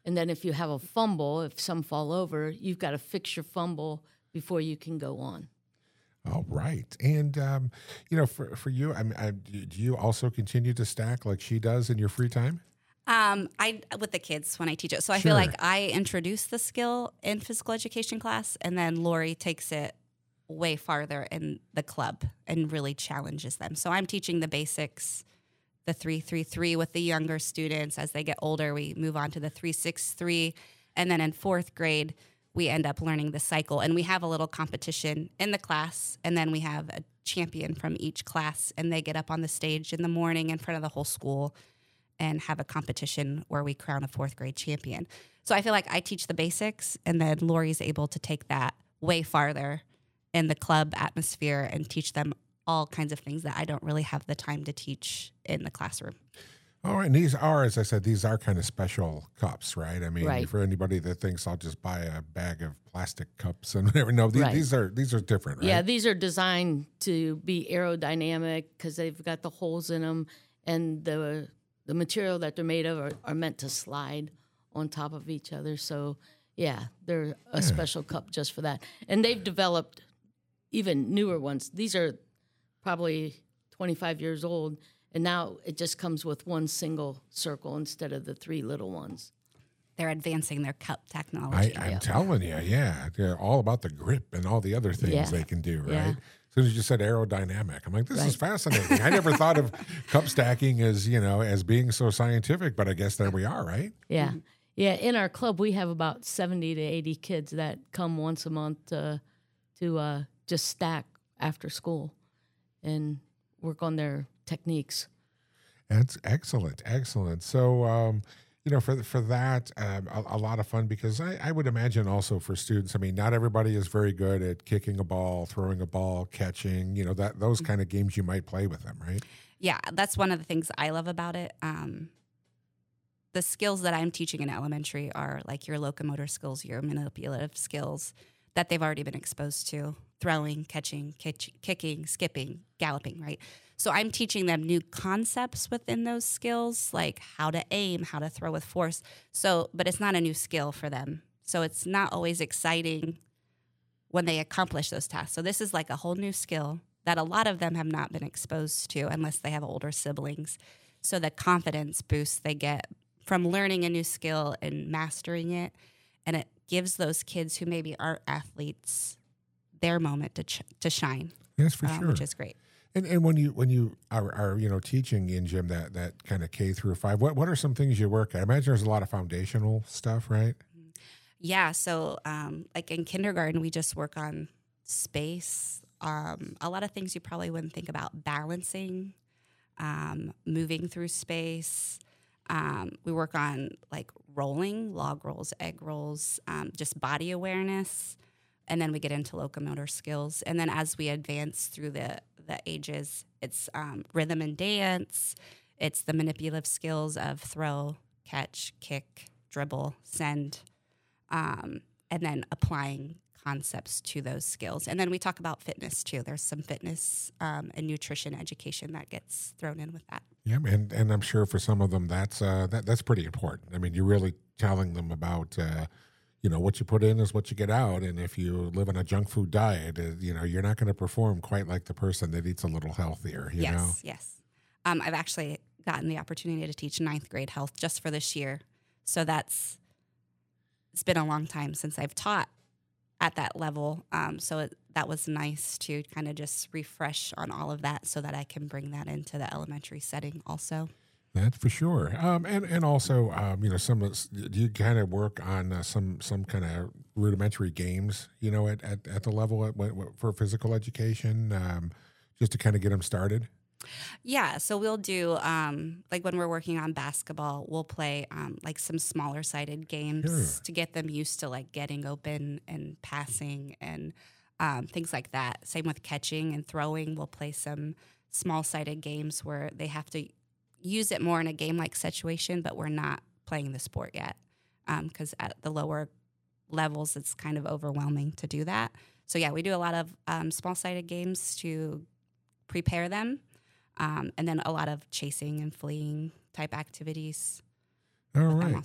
And then if you have a fumble, if some fall over, you've got to fix your fumble before you can go on. All right. And, um, you know, for, for you, I mean, I, do you also continue to stack like she does in your free time? Um, I with the kids when I teach it. So I Sure. feel like I introduce the skill in physical education class, and then Lori takes it way farther in the club and really challenges them. So I'm teaching the basics, the three three three with the younger students. As they get older, we move on to the three six three, and then in fourth grade, we end up learning the cycle. And we have a little competition in the class, and then we have a champion from each class, and they get up on the stage in the morning in front of the whole school and have a competition where we crown a fourth grade champion. So I feel like I teach the basics, and then Lori's able to take that way farther in the club atmosphere and teach them all kinds of things that I don't really have the time to teach in the classroom. All right. And these are, as I said, these are kind of special cups, right? I mean, Right. for anybody that thinks I'll just buy a bag of plastic cups and whatever, no, these, Right. these are these are different, right? Yeah, these are designed to be aerodynamic because they've got the holes in them, and the the material that they're made of are, are meant to slide on top of each other. So, yeah, they're a special cup just for that. And they've developed even newer ones. These are probably twenty-five years old, and now it just comes with one single circle instead of the three little ones. They're advancing their cup I, technology. I'm Yeah. telling you, yeah. They're all about the grip and all the other things Yeah. they can do, right? Yeah. As soon as you said aerodynamic, I'm like, this is Right. fascinating. I never thought of cup stacking as, you know, as being so scientific, but I guess there we are, right? Yeah. Yeah, in our club, we have about seventy to eighty kids that come once a month uh, to uh, just stack after school and work on their techniques. That's excellent, excellent. So, um, you know, for for that, um, a, a lot of fun because I, I would imagine also for students. I mean, not everybody is very good at kicking a ball, throwing a ball, catching. You know, that those kind of games you might play with them, right? Yeah, that's one of the things I love about it. Um, the skills that I'm teaching in elementary are like your locomotor skills, your manipulative skills that they've already been exposed to: throwing, catching, kitch, kicking, skipping, galloping, right? So I'm teaching them new concepts within those skills, like how to aim, how to throw with force. So, but it's not a new skill for them. So it's not always exciting when they accomplish those tasks. So this is like a whole new skill that a lot of them have not been exposed to unless they have older siblings. So the confidence boost they get from learning a new skill and mastering it, and it gives those kids who maybe aren't athletes their moment to ch- to shine. Yes, for um, sure. Which is great. And and when you when you are, are you know teaching in gym that that kind of K through five, what what are some things you work at? I imagine there's a lot of foundational stuff, right? Yeah, so um, like in kindergarten, we just work on space. Um, a lot of things you probably wouldn't think about: balancing, um, moving through space. Um, we work on like rolling, log rolls, egg rolls, um, just body awareness, and then we get into locomotor skills. And then as we advance through the the ages, it's um, rhythm and dance. It's the manipulative skills of throw, catch, kick, dribble, send. Um, and then applying concepts to those skills. And then we talk about fitness too. There's some fitness um, and nutrition education that gets thrown in with that. Yeah, and and I'm sure for some of them that's uh, that that's pretty important. I mean, you're really telling them about uh, you know what you put in is what you get out, and if you live on a junk food diet, uh, you know you're not going to perform quite like the person that eats a little healthier. You yes, know? yes. Um, I've actually gotten the opportunity to teach ninth grade health just for this year, so that's it's been a long time since I've taught at that level. Um, so it, that was nice to kind of just refresh on all of that so that I can bring that into the elementary setting also. That's for sure. Um, and and also, um, you know, some of, do you kind of work on uh, some some kind of rudimentary games, you know, at, at, at the level at, for physical education, um, just to kind of get them started? Yeah, so we'll do, um, like when we're working on basketball, we'll play um, like some smaller sided games Sure. to get them used to like getting open and passing and um, things like that. Same with catching and throwing. We'll play some small sided games where they have to use it more in a game like situation, but we're not playing the sport yet because um, at the lower levels, it's kind of overwhelming to do that. So yeah, we do a lot of um, small sided games to prepare them. Um, and then a lot of chasing and fleeing type activities. All with them right. Also.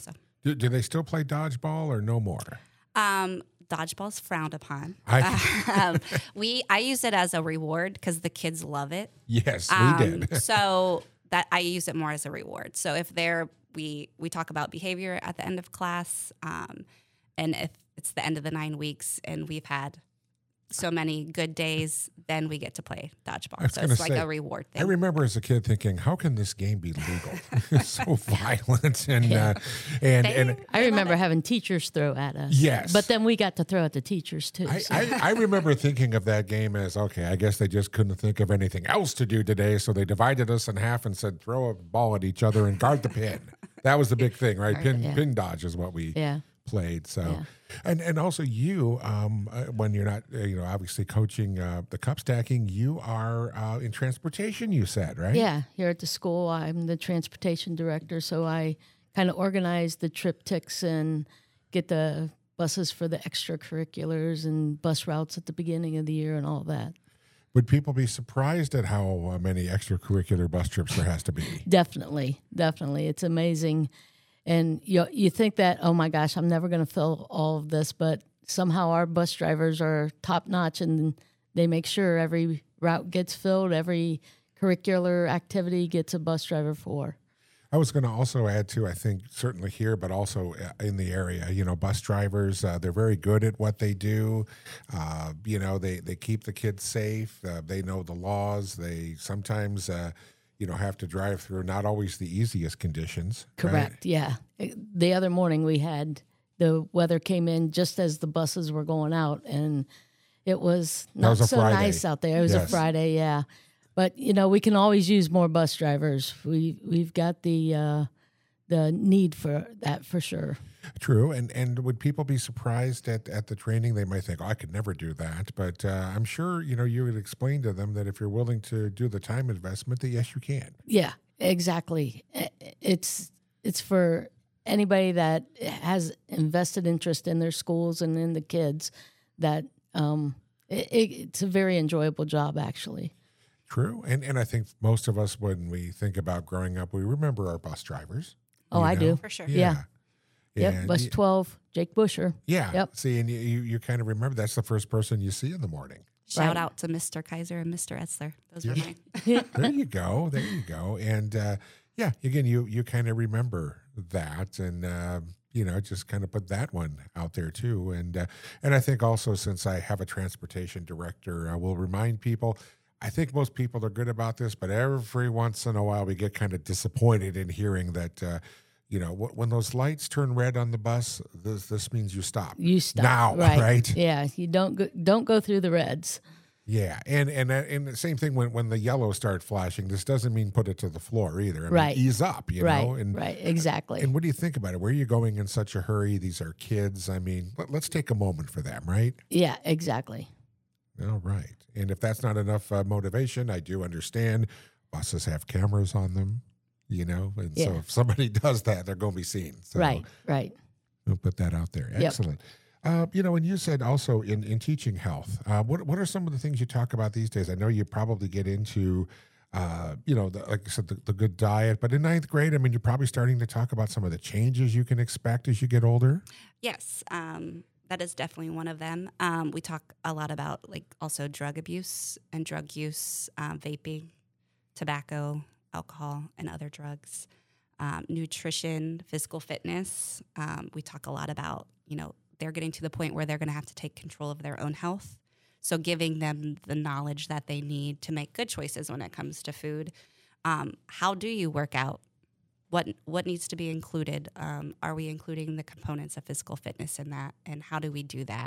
Do, do they still play dodgeball or no more? Um, dodgeball's frowned upon. I- um, we I use it as a reward because the kids love it. Yes, Um, we did. so that I use it more as a reward. So if they're we we talk about behavior at the end of class, um, and if it's the end of the nine weeks and we've had so many good days, then we get to play dodgeball. I was So gonna it's like say, a reward thing. I remember as a kid thinking, how can this game be legal? It's so violent and uh, and They- and I remember having teachers throw at us. Yes. But then we got to throw at the teachers too. I, so- I, I remember thinking of that game as, okay, I guess they just couldn't think of anything else to do today, so they divided us in half and said, throw a ball at each other and guard the pin. That was the big thing, right? Pin Yeah. pin dodge is what we yeah. played. So, Yeah. and and also you, um, uh, when you're not, uh, you know, obviously coaching uh, the cup stacking, you are uh, in transportation. You said, right? Yeah, here at the school, I'm the transportation director, so I kind of organize the triptychs and get the buses for the extracurriculars and bus routes at the beginning of the year and all that. Would people be surprised at how uh, many extracurricular bus trips there has to be? Definitely, definitely, it's amazing, and you you think that, oh my gosh, I'm never going to fill all of this, but somehow our bus drivers are top notch, and they make sure every route gets filled, every curricular activity gets a bus driver for. I was going to also add to, I think, certainly here, but also uh, in the area, you know, bus drivers, uh, they're very good at what they do. Uh, you know, they, they keep the kids safe. Uh, they know the laws. They sometimes, uh, you know, have to drive through not always the easiest conditions. right? Correct. Yeah. The other morning we had the weather came in just as the buses were going out, and it was That not was a so Friday. nice out there. It was a Yes. Friday, yeah. But you know, we can always use more bus drivers. We we've got the uh, the need for that for sure. True. And and would people be surprised at, at the training? They might think, oh, I could never do that. But uh, I'm sure, you know, you would explain to them that if you're willing to do the time investment, that yes, you can. Yeah, exactly. I- It's it's for anybody that has invested interest in their schools and in the kids. That um, it, it's a very enjoyable job, actually. True. And and I think most of us, when we think about growing up, we remember our bus drivers. Oh, you I know? do. For sure. Yeah. Yep, And bus y- twelve, Jake Busher. Yeah. Yep. See, and you, you, you kind of remember that's the first person you see in the morning. Shout Right. out to Mister Kaiser and Mister Etzler. Those were Yeah. my There you go. There you go. And uh, yeah, again, you you kind of remember that, and uh, you know, just kind of put that one out there too. And uh, and I think also, since I have a transportation director, I will remind people. I think most people are good about this, but every once in a while we get kind of disappointed in hearing that. Uh, you know, wh- when those lights turn red on the bus, this this means you stop. You stop now, right? right? Yeah, you don't go, don't go through the reds. Yeah, and and uh, and the same thing when when the yellows start flashing. This doesn't mean put it to the floor either. I mean, Right. ease up, you right, know. And right, exactly. and what do you think about it? Where are you going in such a hurry? These are kids. I mean, let, let's take a moment for them, right? yeah, exactly. All right. And if that's not enough uh, motivation, I do understand buses have cameras on them, you know, and so Yeah. if somebody does that, they're going to be seen. So Right, right. we'll put that out there. Yep. Excellent. Uh, you know, and you said also in, in teaching health, uh, what what are some of the things you talk about these days? I know you probably get into, uh, you know, the, like I said, the, the good diet, but in ninth grade, I mean, you're probably starting to talk about some of the changes you can expect as you get older. Yes, um, that is definitely one of them. Um, we talk a lot about like also drug abuse and drug use, um, vaping, tobacco, alcohol, and other drugs, um, nutrition, physical fitness. Um, we talk a lot about, you know, they're getting to the point where they're going to have to take control of their own health. So giving them the knowledge that they need to make good choices when it comes to food. Um, how do you work out? What what needs to be included? Um, are we including the components of physical fitness in that? And how do we do that?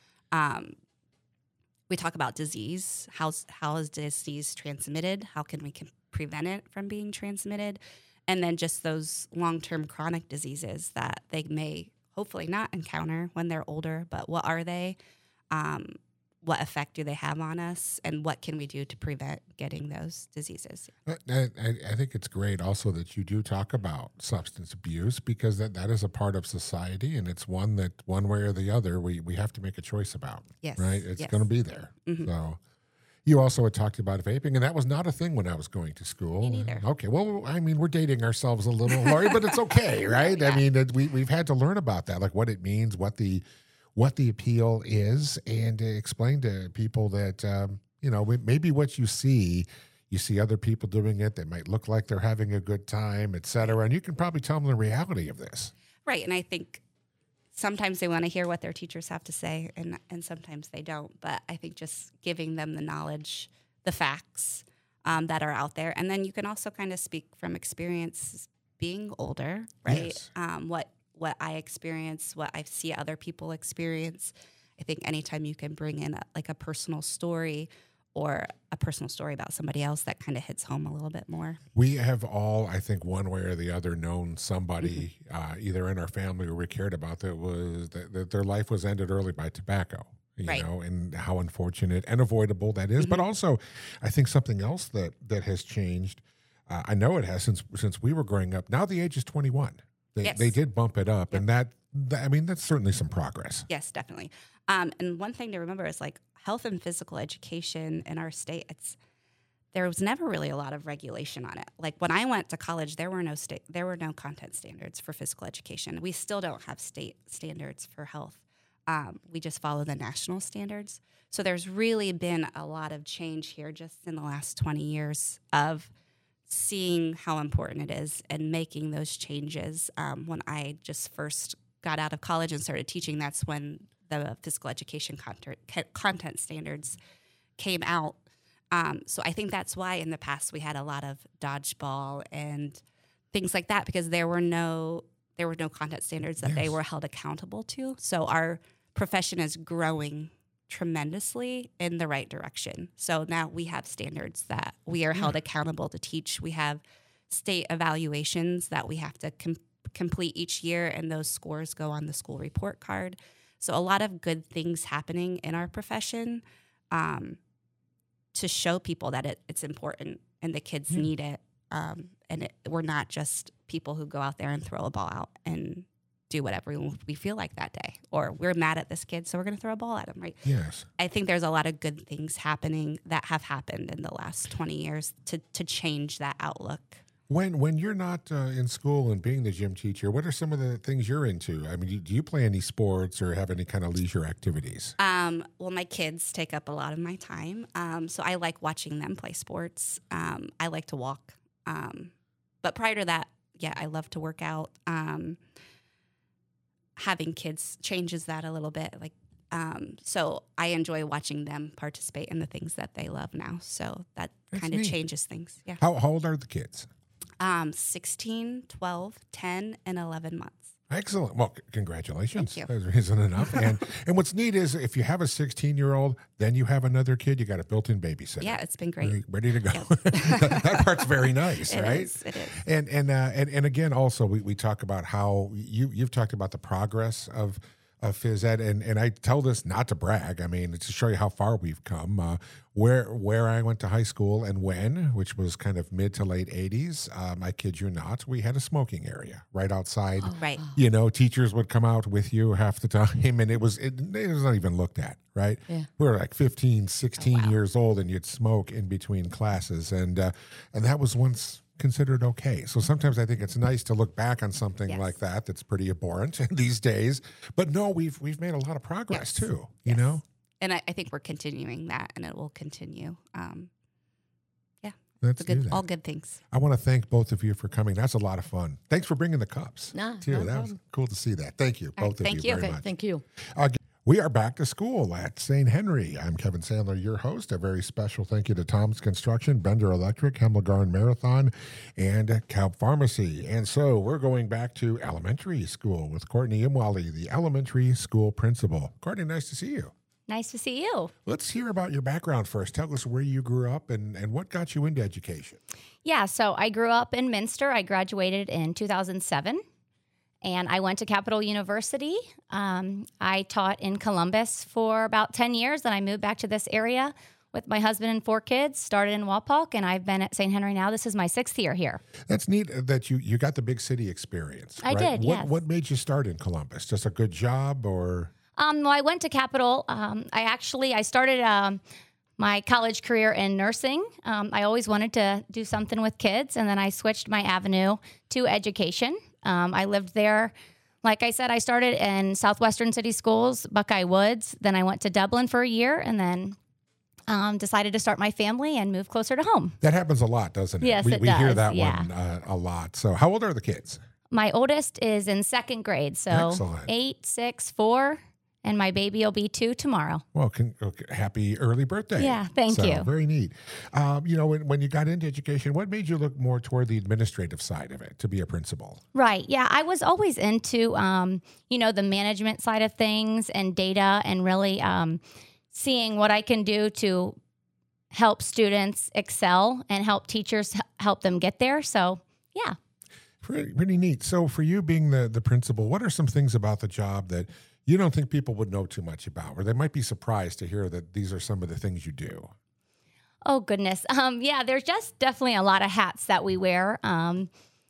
Um, we talk about disease. How's, how is disease transmitted? How can we can prevent it from being transmitted? And then just those long-term chronic diseases that they may hopefully not encounter when they're older, but what are they? Um, what effect do they have on us? And what can we do to prevent getting those diseases? I, I, I think it's great also that you do talk about substance abuse, because that, that is a part of society, and it's one that one way or the other we, we have to make a choice about. Yes, Right? It's yes. going to be there. Mhm. So, You also had talked about vaping, and that was not a thing when I was going to school. Me neither. Okay, well, I mean, we're dating ourselves a little, Lori, but it's okay, right? Yeah. I mean, it, we we've had to learn about that, like what it means, what the what the appeal is, and uh, explain to people that um, you know maybe what you see. You see other people doing it. They might look like they're having a good time, et cetera. And you can probably tell them the reality of this. Right. And I think sometimes they want to hear what their teachers have to say, and, and sometimes they don't. But I think just giving them the knowledge, the facts um, that are out there. And then you can also kind of speak from experience being older, right? Yes. Um, what, what I experience, what I see other people experience. I think anytime you can bring in a, like a personal story or a personal story about somebody else, that kind of hits home a little bit more. We have all, I think, one way or the other, known somebody, mm-hmm. uh, either in our family or we cared about, that was that, that their life was ended early by tobacco. You right. know, and how unfortunate and avoidable that is. Mm-hmm. But also, I think something else that that has changed. Uh, I know it has since since we were growing up. Now the age is twenty-one. They Yes. they did bump it up, Yep. and that, that I mean that's certainly some progress. Yes, definitely. Um, and one thing to remember is like health and physical education in our state. It's there was never really a lot of regulation on it. Like when I went to college, there were no state there were no content standards for physical education. We still don't have state standards for health. Um, we just follow the national standards. So there's really been a lot of change here just in the last twenty years of seeing how important it is and making those changes. Um, when I just first got out of college and started teaching, that's when the physical education content, content standards came out. Um, so I think that's why in the past we had a lot of dodgeball and things like that, because there were no there were no content standards that Yes. they were held accountable to. So our profession is growing tremendously in the right direction. So now we have standards that we are held accountable to teach. We have state evaluations that we have to com- complete each year, and those scores go on the school report card. So a lot of good things happening in our profession um, to show people that it, it's important and the kids Yeah. need it. Um, and it, we're not just people who go out there and throw a ball out and do whatever we feel like that day. Or we're mad at this kid, so we're going to throw a ball at him, right? Yes. I think there's a lot of good things happening that have happened in the last twenty years to, to change that outlook. When when you're not uh, in school and being the gym teacher, what are some of the things you're into? I mean, do, do you play any sports or have any kind of leisure activities? Um, well, my kids take up a lot of my time, um, so I like watching them play sports. Um, I like to walk. Um, but prior to that, yeah, I love to work out. Um, having kids changes that a little bit. Like, um, so I enjoy watching them participate in the things that they love now. So that That's kind of neat. changes things. Yeah. How, how old are the kids? Um, sixteen, twelve, ten, and eleven months. Excellent. Well, c- congratulations. Thank you. That isn't enough. And and what's neat is if you have a sixteen-year-old, then you have another kid, you got a built-in babysitter. Yeah, it's been great. Ready, ready to go. Yep. that, that part's very nice, It right? is, it is. And and uh, and and again, also we, we talk about how you you've talked about the progress of of phys ed, and and I tell this not to brag. I mean, to show you how far we've come. Uh, where where I went to high school and when, which was kind of mid to late eighties, um, I kid you not, we had a smoking area right outside. Oh, right. You know, teachers would come out with you half the time, and it was it, it was not even looked at, right? Yeah. We were like fifteen, sixteen Oh, wow. years old, and you'd smoke in between classes, and uh, and that was once considered okay. So sometimes I think it's nice to look back on something Yes. like that that's pretty abhorrent these days. But no, we've we've made a lot of progress Yes. too. You Yes. know, And I, I think we're continuing that, and it will continue. Um, let's the good, do that. all good things. I want to thank both of you for coming. That's a lot of fun. Thanks for bringing the cups Nah, too. no that was problem. cool to see that. Thank you, All right, both of thank you, you. very Okay, much. thank you. Uh, we are back to school at Saint Henry. I'm Kevin Sandler, your host. A very special thank you to Tom's Construction, Bender Electric, Hemmelgarn Marathon, and Calp Pharmacy. And so we're going back to elementary school with Courtney Imwali, the elementary school principal. Courtney, nice to see you. Nice to see you. Let's hear about your background first. Tell us where you grew up and, and what got you into education. Yeah, so I grew up in Minster. I graduated in two thousand seven, and I went to Capital University. Um, I taught in Columbus for about ten years, then I moved back to this area with my husband and four kids, started in Wapak, and I've been at Saint Henry now. This is my sixth year here. That's neat that you, you got the big city experience. I right? did, What, yes. what made you start in Columbus? Just a good job or... Um, well, I went to Capital. Um, I actually, I started um, my college career in nursing. Um, I always wanted to do something with kids, and then I switched my avenue to education. Um, I lived there. Like I said, I started in Southwestern City Schools, Buckeye Woods. Then I went to Dublin for a year, and then um, decided to start my family and move closer to home. That happens a lot, doesn't it? Yes, we, it we hear does, that yeah. one uh, a lot. So how old are the kids? My oldest is in second grade, so Excellent. eight, six, four, and my baby will be two tomorrow. Well, can, okay, happy early birthday. Yeah, thank So, you. Very neat. Um, you know, when, when you got into education, what made you look more toward the administrative side of it to be a principal? Right. Yeah. I was always into, um, you know, the management side of things and data and really um, seeing what I can do to help students excel and help teachers h- help them get there. So, yeah. Pretty, pretty neat. So for you being the, the principal, what are some things about the job that you don't think people would know too much about, or they might be surprised to hear that these are some of the things you do? Oh, goodness. Um, yeah, there's just definitely a lot of hats that we wear. Um,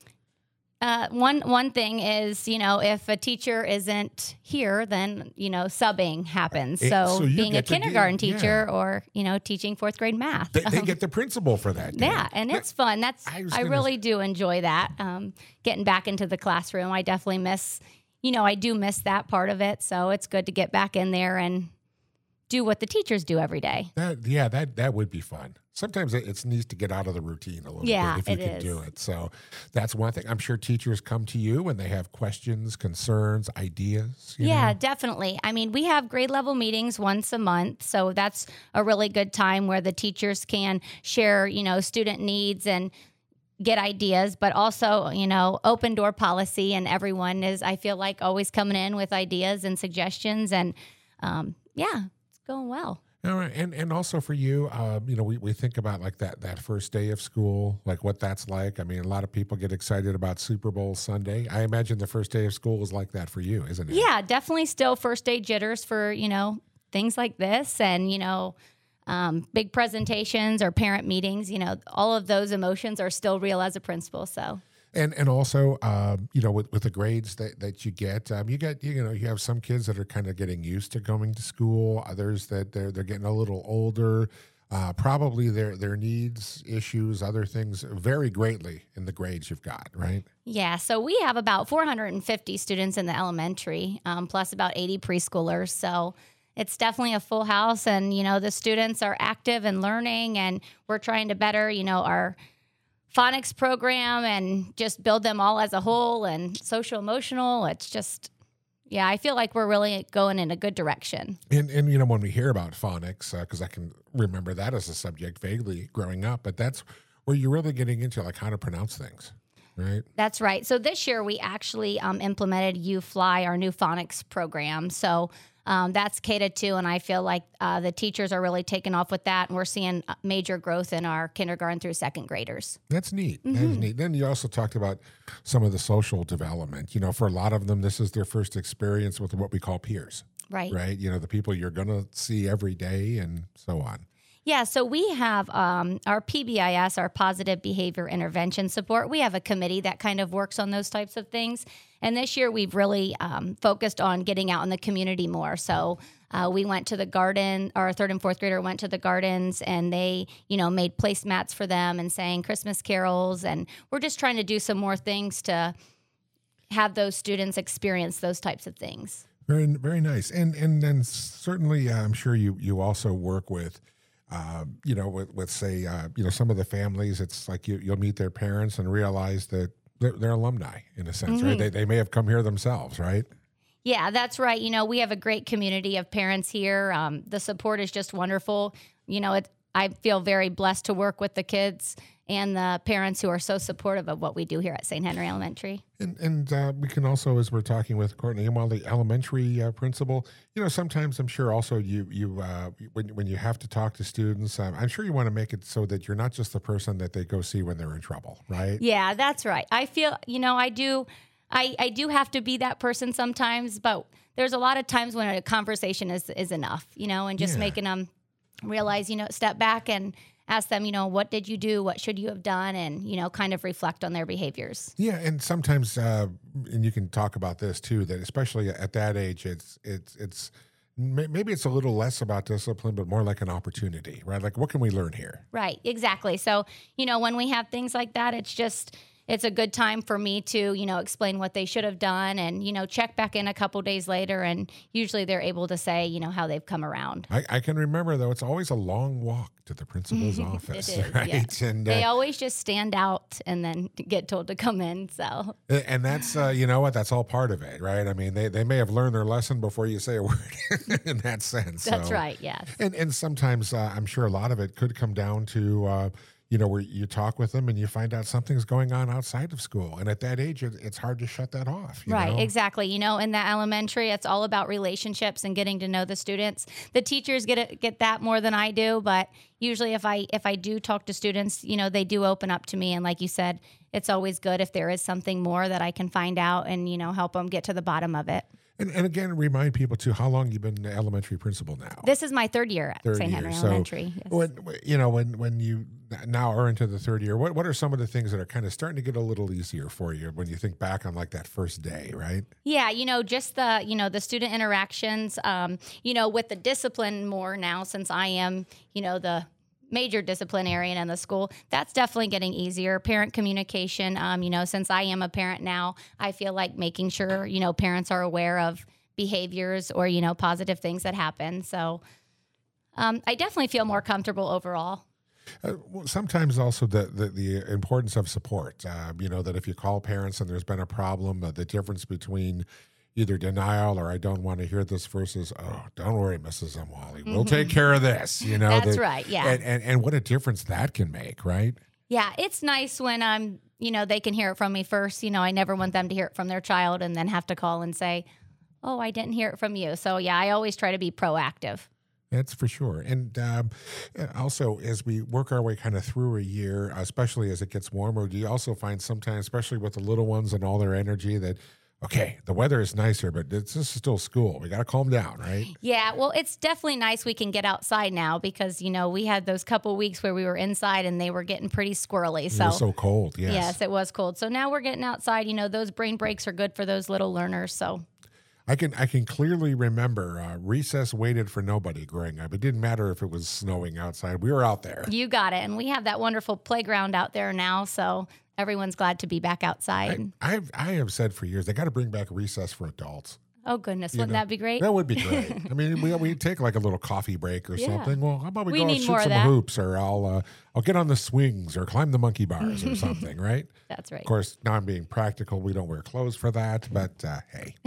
uh, one one thing is, you know, if a teacher isn't here, then, you know, subbing happens. Eh, So, so you being a get to do- kindergarten yeah. teacher or, you know, teaching fourth grade math. They, they Um, get the principal for that. day. Yeah, and it's fun. That's I was I gonna- really do enjoy that. Um, getting back into the classroom, I definitely miss. You know, I do miss that part of it. So it's good to get back in there and do what the teachers do every day. That, yeah, that that would be fun. Sometimes it, it's neat to get out of the routine a little Yeah, bit if you it can is. do it. So that's one thing. I'm sure teachers come to you when they have questions, concerns, ideas. you Yeah, know? definitely. I mean, we have grade level meetings once a month, so that's a really good time where the teachers can share, you know, student needs and get ideas, but also, you know, open door policy, and everyone is, I feel like, always coming in with ideas and suggestions, and um, yeah, it's going well. All right, and and also for you, um, you know, we, we think about like that that first day of school, like what that's like. I mean, a lot of people get excited about Super Bowl Sunday. I imagine the first day of school is like that for you, isn't it? Yeah, definitely still first day jitters for, you know, things like this, and, you know, um, big presentations or parent meetings, you know, all of those emotions are still real as a principal. So, And and also, um, you know, with, with the grades that, that you get, um, you get, you know, you have some kids that are kind of getting used to going to school. Others that they're they're getting a little older. Uh, probably their their needs, issues, other things vary greatly in the grades you've got, right? yeah, so we have about four hundred fifty students in the elementary, um, plus about eighty preschoolers. So it's definitely a full house, and, you know, the students are active and learning, and we're trying to better, you know, our phonics program and just build them all as a whole, and social emotional. It's just, yeah, I feel like we're really going in a good direction. And and you know, when we hear about phonics, because I can remember that as a subject vaguely growing up, but that's where you're really getting into like how to pronounce things, right? That's right. So this year we actually um, implemented U Fly, our new phonics program. So um, that's K to two, and I feel like uh, the teachers are really taking off with that, and we're seeing uh, major growth in our kindergarten through second graders. That's neat. That's Mhm. neat. Then you also talked about some of the social development. You know, for a lot of them, this is their first experience with what we call peers, Right. right? You know, the people you're going to see every day and so on. Yeah, so we have um, our P B I S, our Positive Behavior Intervention Support. We have a committee that kind of works on those types of things. And this year we've really um, focused on getting out in the community more. So uh, we went to the garden, our third and fourth grader went to the gardens, and they, you know, made placemats for them and sang Christmas carols. And we're just trying to do some more things to have those students experience those types of things. Very, very nice. And and then certainly, uh, I'm sure you you also work with, uh, you know, with, with say, uh, you know, some of the families. It's like you you'll meet their parents and realize that they're, they're alumni in a sense, right? Mhm. They they may have come here themselves, right? Yeah, that's right. You know, we have a great community of parents here. Um, the support is just wonderful. You know, it, I feel very blessed to work with the kids and the parents who are so supportive of what we do here at Saint Henry Elementary. And and uh, we can also, as we're talking with Courtney Imwald, the elementary uh, principal, you know, sometimes I'm sure also you you uh, when when you have to talk to students, um, I'm sure you want to make it so that you're not just the person that they go see when they're in trouble, right? Yeah, that's right. I feel, you know, I do, I, I do have to be that person sometimes, but there's a lot of times when a conversation is, is enough, you know, and just Yeah. making them realize, you know, step back and ask them, you know, what did you do? What should you have done? And, you know, kind of reflect on their behaviors. Yeah, and sometimes, uh, and you can talk about this too, that especially at that age, it's it's it's may- maybe it's a little less about discipline, but more like an opportunity, right? Like, what can we learn here? Right, exactly. So, you know, when we have things like that, it's just, it's a good time for me to, you know, explain what they should have done and, you know, check back in a couple days later. And usually they're able to say, you know, how they've come around. I, I can remember, though, it's always a long walk to the principal's office, It is, right? yeah. And They uh, always just stand out and then get told to come in. So, and that's, uh, you know what, that's all part of it, right? I mean, they, they may have learned their lesson before you say a word in that sense. that's so. right, yes. And and sometimes uh, I'm sure a lot of it could come down to, uh, you know, where you talk with them and you find out something's going on outside of school. And at that age, it, it's hard to shut that off. You Right, know? exactly. You know, in the elementary, it's all about relationships and getting to know the students. The teachers get it, get that more than I do, but usually if I if I do talk to students, you know, they do open up to me. And like you said, it's always good if there is something more that I can find out and, you know, help them get to the bottom of it. And, and again, remind people, too, how long you've been the elementary principal now? This is my third year at Third Saint year. Henry So Elementary. Yes. When, you know, when, when you now are into the third year, what, what are some of the things that are kind of starting to get a little easier for you when you think back on like that first day, right? Yeah, you know, just the, you know, the student interactions, um, you know, with the discipline more now since I am, you know, the major disciplinarian in the school, that's definitely getting easier. Parent communication, um, you know, since I am a parent now, I feel like making sure, you know, parents are aware of behaviors or, you know, positive things that happen. So um, I definitely feel more comfortable overall. Uh, well, sometimes also the, the, the importance of support, uh, you know, that if you call parents and there's been a problem, uh, the difference between either denial or I don't want to hear this versus, oh, don't worry, Missus Umwally, we'll Mhm. take care of this, you know. That's that- right, yeah. And, and, and what a difference that can make, right? Yeah, it's nice when um, you know, they can hear it from me first. You know, I never want them to hear it from their child and then have to call and say, "Oh, I didn't hear it from you." So yeah, I always try to be proactive. That's for sure. And um, also, as we work our way kind of through a year, especially as it gets warmer, do you also find sometimes, especially with the little ones and all their energy, that, okay, the weather is nicer, but this is still school. We got to calm down, right? Yeah, well, it's definitely nice we can get outside now because, you know, we had those couple weeks where we were inside and they were getting pretty squirrely. It So was so cold, yes. Yes, it was cold. So now we're getting outside. You know, those brain breaks are good for those little learners. So I can I can clearly remember uh, recess waited for nobody growing up. It didn't matter if it was snowing outside. We were out there. you got it. And we have that wonderful playground out there now. So everyone's glad to be back outside. I, I've, I have said for years, they got to bring back recess for adults. Oh, goodness. You Wouldn't know, that be great? That would be great. I mean, we we take like a little coffee break or Yeah. something. Well, how about we, We go need and shoot more of some that. hoops, or I'll uh, I'll get on the swings or climb the monkey bars or something, right? That's right. Of course, now I'm being practical. We don't wear clothes for that, but uh, hey.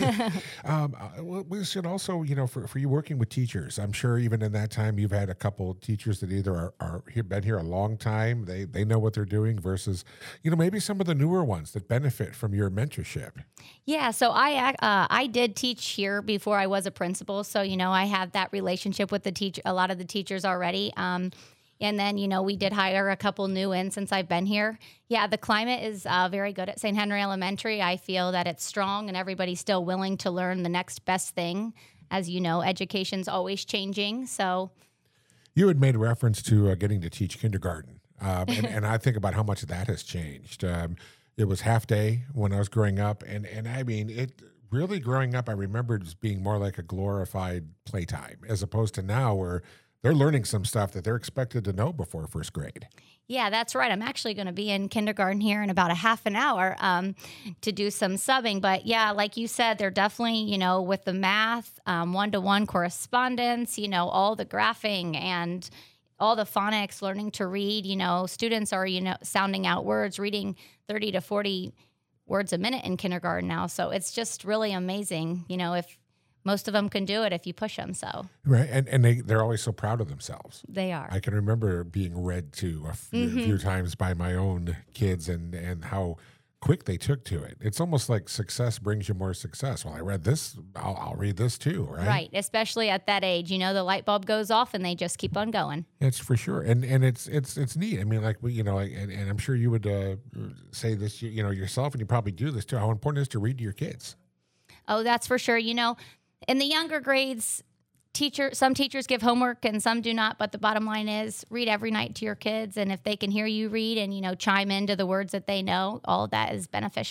um, uh, well, we should also, you know, for, for you working with teachers, I'm sure even in that time you've had a couple of teachers that either are, are here, been here a long time, they they know what they're doing, versus, you know, maybe some of the newer ones that benefit from your mentorship. Yeah, so I ac- uh, I did teach here before I was a principal, so you know I have that relationship with the teacher, a lot of the teachers already. Um, and then you know we did hire a couple new in since I've been here. Yeah, the climate is uh, very good at Saint Henry Elementary. I feel that it's strong and everybody's still willing to learn the next best thing. As you know, education's always changing, so. You had made reference to uh, getting to teach kindergarten, um, and, and I think about how much that has changed. Um, it was half day when I was growing up, and and I mean it. Really, growing up, I remembered it as being more like a glorified playtime, as opposed to now where they're learning some stuff that they're expected to know before first grade. Yeah, that's right. I'm actually going to be in kindergarten here in about a half an hour um, to do some subbing. But yeah, like you said, they're definitely, you know, with the math, um, one-to-one correspondence, you know, all the graphing and all the phonics, learning to read. You know, students are, you know, sounding out words, reading thirty to forty words a minute in kindergarten now. So it's just really amazing, you know, if most of them can do it if you push them. So Right, and and they they're always so proud of themselves. they are. I can remember being read to a few, Mhm. few times by my own kids, and and how quick they took to it. It's almost like success brings you more success. Well, I read this, I'll, I'll read this too, right? Right, especially at that age, you know, the light bulb goes off and they just keep on going. It's for sure, and and it's it's it's neat. I mean, like we, you know, like, and, and I'm sure you would uh, say this, you know, yourself, and you probably do this too. How important it is to read to your kids. Oh, that's for sure. You know, in the younger grades, teacher, some teachers give homework and some do not. But the bottom line is read every night to your kids. And if they can hear you read and, you know, chime into the words that they know, all of that is beneficial.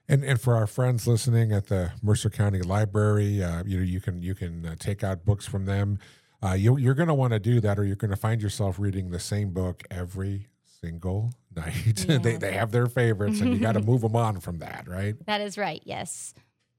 And and for our friends listening at the Mercer County Library, uh, you know, you can you can uh, take out books from them. Uh, you, you're going to want to do that, or you're going to find yourself reading the same book every single night. Yeah. they they have their favorites, and you got to move them on from that, right? That is right. Yes.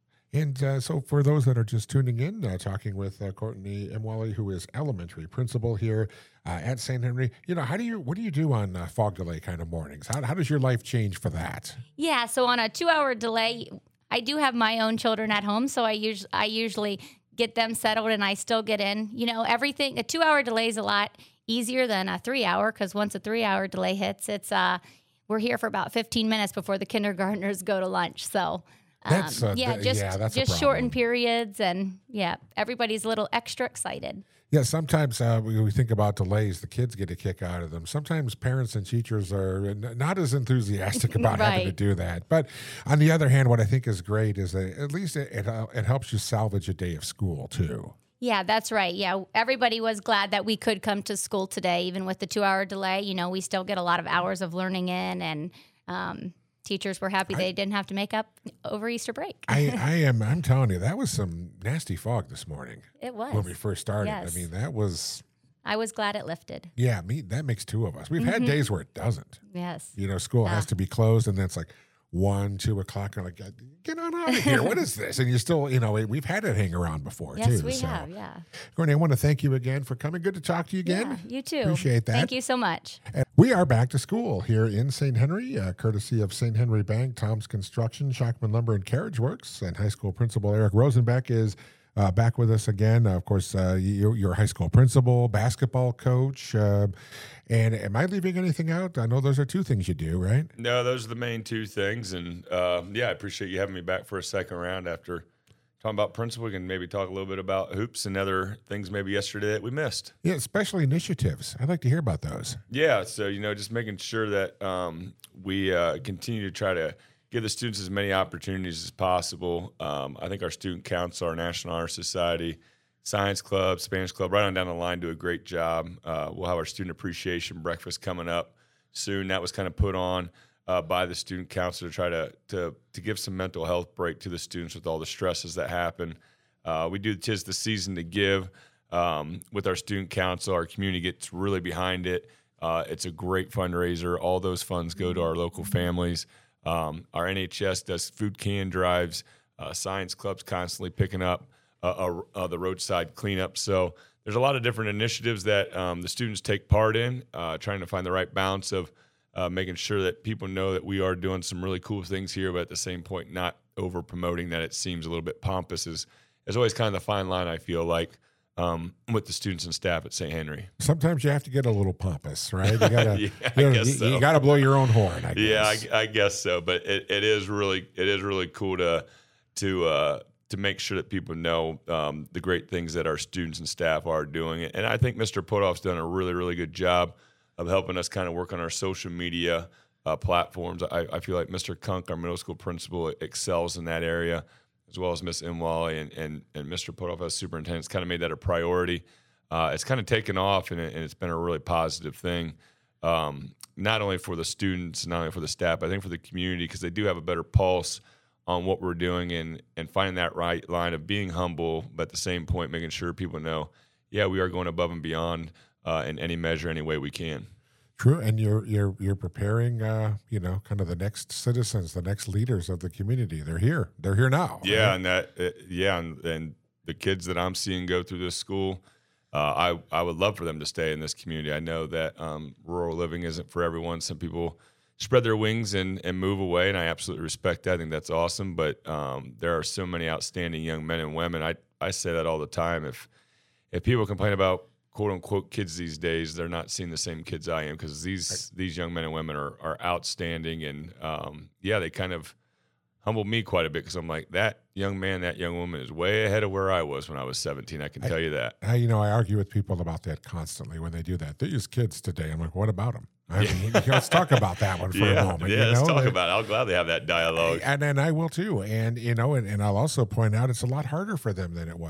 And uh, so for those that are just tuning in, uh, talking with uh, Courtney Imwally, who is elementary principal here uh, at Saint Henry, you know, how do you, what do you do on uh, fog delay kind of mornings? How, how does your life change for that? Yeah. So on a two-hour delay, I do have my own children at home, so I usually I usually get them settled, and I still get in. You know, everything. A two-hour delay is a lot easier than a three-hour, because once a three-hour delay hits, it's uh we're here for about fifteen minutes before the kindergartners go to lunch. So. That's, Um, uh, yeah, th- just yeah, that's a just problem. shortened periods, and yeah, everybody's a little extra excited. Yeah, sometimes uh, when we think about delays, the kids get a kick out of them. Sometimes parents and teachers are n- not as enthusiastic about having to Right. do that. But on the other hand, what I think is great is that at least it, it, uh, it helps you salvage a day of school, too. Yeah, that's right. Yeah, everybody was glad that we could come to school today, even with the two-hour delay. You know, we still get a lot of hours of learning in, and um, teachers were happy they didn't have to make up over Easter break. I, I am, I'm telling you, that was some nasty fog this morning. It was. When we first started. Yes. I mean, that was, I was glad it lifted. yeah, me, that makes two of us. We've had Mhm. days where it doesn't. Yes. You know, school Yeah. has to be closed, and then it's like one, two o'clock. You're like, get on out of here. What is this? And you still, you know, we've had it hang around before, Yes, too. we so. have. Yeah. Courtney, I want to thank you again for coming. Good to talk to you again. Yeah, you too. Appreciate that. Thank you so much. And we are back to school here in Saint Henry, uh, courtesy of Saint Henry Bank, Tom's Construction, Shockman Lumber and Carriage Works, and high school principal Eric Rosenbeck is uh, back with us again. Uh, of course, uh, you're, you're a high school principal, basketball coach. Uh, and am I leaving anything out? I know those are two things you do, right? No, those are the main two things. And uh, yeah, I appreciate you having me back for a second round after talking about principal. We can maybe talk a little bit about hoops and other things maybe yesterday that we missed. Yeah, special initiatives. I'd like to hear about those. Yeah, so, you know, just making sure that um, we uh, continue to try to give the students as many opportunities as possible. Um, I think our student council, our National Honor Society, Science Club, Spanish Club, right on down the line do a great job. Uh, we'll have our student appreciation breakfast coming up soon. That was kind of put on uh, by the student council to try to, to to give some mental health break to the students with all the stresses that happen. Uh, we do Tis the Season to Give um, with our student council. Our community gets really behind it. Uh, it's a great fundraiser. All those funds go to our local families. Um, our N H S does food can drives. Uh, Science Club's constantly picking up uh, uh, uh, the roadside cleanup. So there's a lot of different initiatives that um, the students take part in, uh, trying to find the right balance of uh, making sure that people know that we are doing some really cool things here, but at the same point, not over promoting that it seems a little bit pompous is, is always kind of the fine line, I feel like, um, with the students and staff at Saint Henry. Sometimes you have to get a little pompous, right? You gotta, Yeah, I you, know, guess you, so. you gotta blow your own horn. I guess. Yeah, I, I guess so. But it, it is really it is really cool to to uh, to make sure that people know um, the great things that our students and staff are doing. And I think Mister Putoff's done a really really good job of helping us kind of work on our social media uh, platforms. I, I feel like Mister Kunk, our middle school principal, excels in that area, as well as Miss Imwally and and, and Mister Putoff as superintendent. It's kind of made that a priority. Uh, it's kind of taken off, and, it, and it's been a really positive thing. Um, not only for the students, not only for the staff, but I think for the community, because they do have a better pulse on what we're doing and and finding that right line of being humble, but at the same point, making sure people know, yeah, we are going above and beyond uh, in any measure, any way we can. True, and you're you're you're preparing, uh, you know, kind of the next citizens, the next leaders of the community. They're here. They're here now. Yeah, right? and that, uh, yeah, and, and the kids that I'm seeing go through this school, uh, I I would love for them to stay in this community. I know that um, rural living isn't for everyone. Some people spread their wings and, and move away, and I absolutely respect that. I think that's awesome. But um, there are so many outstanding young men and women. I I say that all the time. If if people complain about quote unquote kids these days, they're not seeing the same kids I am, because these right. these young men and women are are outstanding, and um, yeah, they kind of humbled me quite a bit, because I'm like, that young man, that young woman is way ahead of where I was when I was seventeen. I can I, tell you that. I, you know, I argue with people about that constantly when they do that. These kids today, I'm like, what about them? I mean, let's talk about that one for yeah, a moment. Yeah, you let's know? talk They're, about it. I'll gladly have that dialogue. And and I will too. And you know, and, and I'll also point out it's a lot harder for them than it was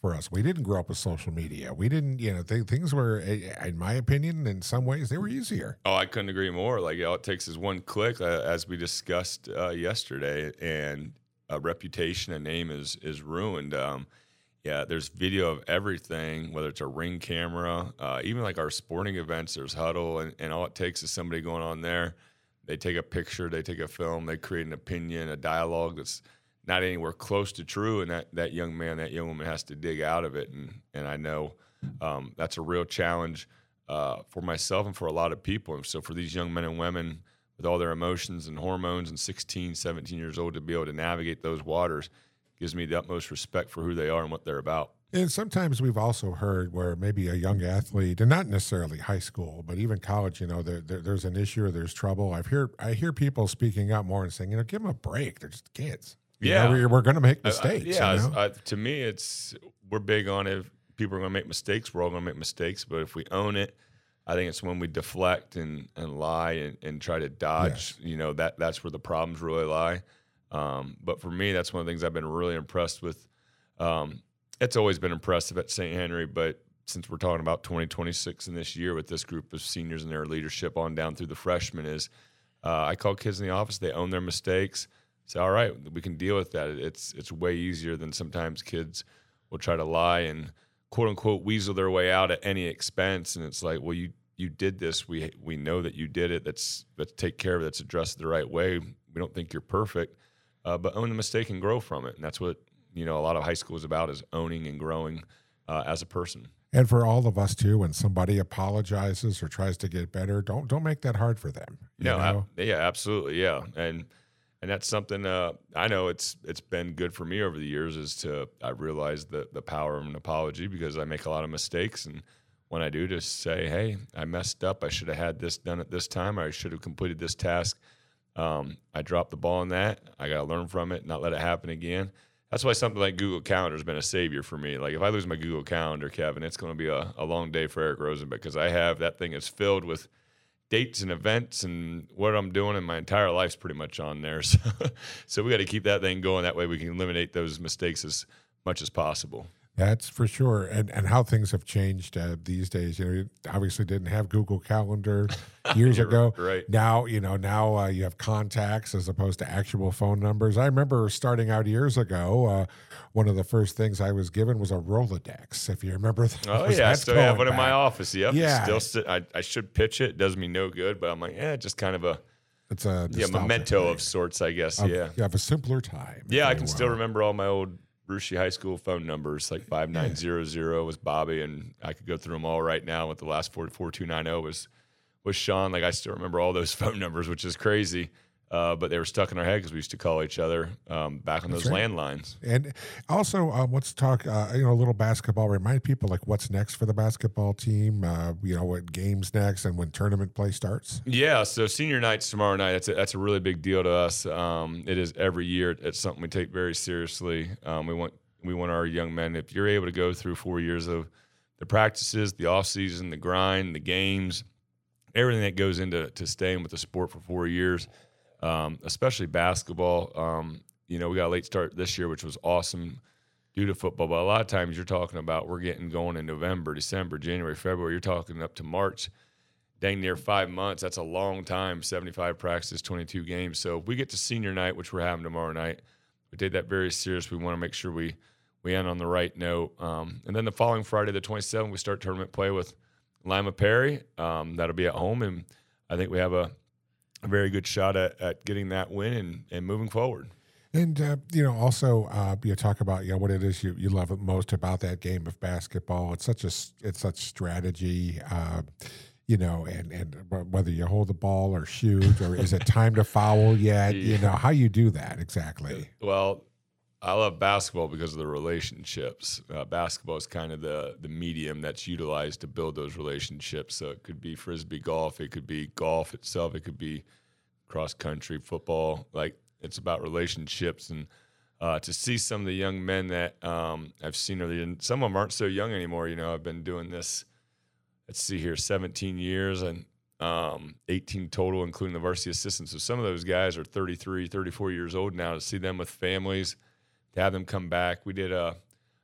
for us. We didn't grow up with social media. We didn't, you know, th- things were, in my opinion, in some ways, they were easier. Oh, I couldn't agree more. Like, all it takes is one click, uh, as we discussed uh, yesterday, and a reputation, a name is is ruined. Um, yeah, there's video of everything, whether it's a Ring camera, uh, even like our sporting events, there's Huddle, and, and all it takes is somebody going on there. They take a picture, they take a film, they create an opinion, a dialogue that's not anywhere close to true, and that, that young man, that young woman has to dig out of it. And and I know um, that's a real challenge uh, for myself and for a lot of people. And so for these young men and women with all their emotions and hormones and sixteen, seventeen years old to be able to navigate those waters gives me the utmost respect for who they are and what they're about. And sometimes we've also heard where maybe a young athlete, and not necessarily high school, but even college, you know, there, there, there's an issue or there's trouble. I've heard, I hear people speaking up more and saying, you know, give them a break. They're just kids. You Yeah. know, we're, we're going to make I- I- mistakes. yeah, you it's- know? I, to me, it's we're big on if people are going to make mistakes, we're all going to make mistakes. But if we own it, I think it's when we deflect and, and lie and, and try to dodge. You know, that that's where the problems really lie. Um, but for me, that's one of the things I've been really impressed with. Um, it's always been impressive at Saint Henry, but since we're talking about twenty twenty-six in this year with this group of seniors and their leadership on down through the freshmen is uh, I call kids in the office, they own their mistakes. Say, all right, we can deal with that. It's it's way easier than sometimes kids will try to lie and quote unquote weasel their way out at any expense. And it's like, well, you you did this. We we know that you did it. Let's let's take care of it. Let's address it the right way. We don't think you're perfect, uh, but own the mistake and grow from it. And that's what you know a lot of high school is about, is owning and growing uh, as a person. And for all of us too, when somebody apologizes or tries to get better, don't don't make that hard for them. you No, know? ab- yeah, absolutely, yeah, and and that's something uh, I know it's it's been good for me over the years. Is to I realized the the power of an apology, because I make a lot of mistakes, and when I do, just say, hey, I messed up. I should have had this done at this time. Or I should have completed this task. Um, I dropped the ball on that. I got to learn from it, not let it happen again. That's why something like Google Calendar has been a savior for me. Like if I lose my Google Calendar, Kevin, it's going to be a, a long day for Eric Rosen, because I have that thing is filled with dates and events and what I'm doing, and my entire life's pretty much on there. So, so we got to keep that thing going. That way we can eliminate those mistakes as much as possible. That's for sure. And and how things have changed uh, these days. You know, you obviously didn't have Google Calendar years You're ago. right. Now, you know, now uh, you have contacts as opposed to actual phone numbers. I remember starting out years ago, uh, one of the first things I was given was a Rolodex, if you remember that. Oh, yeah. I That's still have going one in my back. office. Yep. Yeah. It's still sit, I, I should pitch it. It does me no good, but I'm like, yeah, just kind of a, It's a yeah, nostalgic memento thing of sorts, I guess. of, yeah. of a simpler time. Yeah, I if can you still will. remember all my old Russia High School phone numbers, like five nine zero zero was Bobby, and I could go through them all right now. With the last four four two nine zero was was Sean. Like I still remember all those phone numbers, which is crazy. Uh, but they were stuck in our head because we used to call each other um, back on That's those right. landlines. And also, um, let's talk. Uh, you know, a little basketball. Remind people like what's next for the basketball team. Uh, you know, what games next, and when tournament play starts. Yeah, so senior night's tomorrow night. That's a, that's a really big deal to us. Um, it is every year. It's something we take very seriously. Um, we want we want our young men. If you're able to go through four years of the practices, the off season, the grind, the games, everything that goes into to staying with the sport for four years, um, especially basketball. Um, you know, we got a late start this year, which was awesome due to football. But a lot of times you're talking about we're getting going in November, December, January, February. You're talking up to March. Dang near five months. That's a long time, seventy-five practices, twenty-two games. So if we get to senior night, which we're having tomorrow night, we take that very serious. We want to make sure we, we end on the right note. Um, and then the following Friday, the twenty-seventh, we start tournament play with Lima Perry. Um, that'll be at home. And I think we have a, a very good shot at, at getting that win and, and moving forward. And uh, you know, also uh, you talk about you know what it is you, you love it most about that game of basketball. It's such a s- it's such strategy. Uh, You know, and, and whether you hold the ball or shoot, or is it time to foul yet? You know, how you do that exactly. Well, I love basketball because of the relationships. Uh, basketball is kind of the the medium that's utilized to build those relationships. So it could be Frisbee golf, it could be golf itself, it could be cross country, football. Like it's about relationships. And uh, to see some of the young men that um, I've seen, and some of them aren't so young anymore. You know, I've been doing this, let's see here, seventeen years and um, eighteen total, including the varsity assistants. So some of those guys are thirty-three, thirty-four years old now. To see them with families, to have them come back. We did a,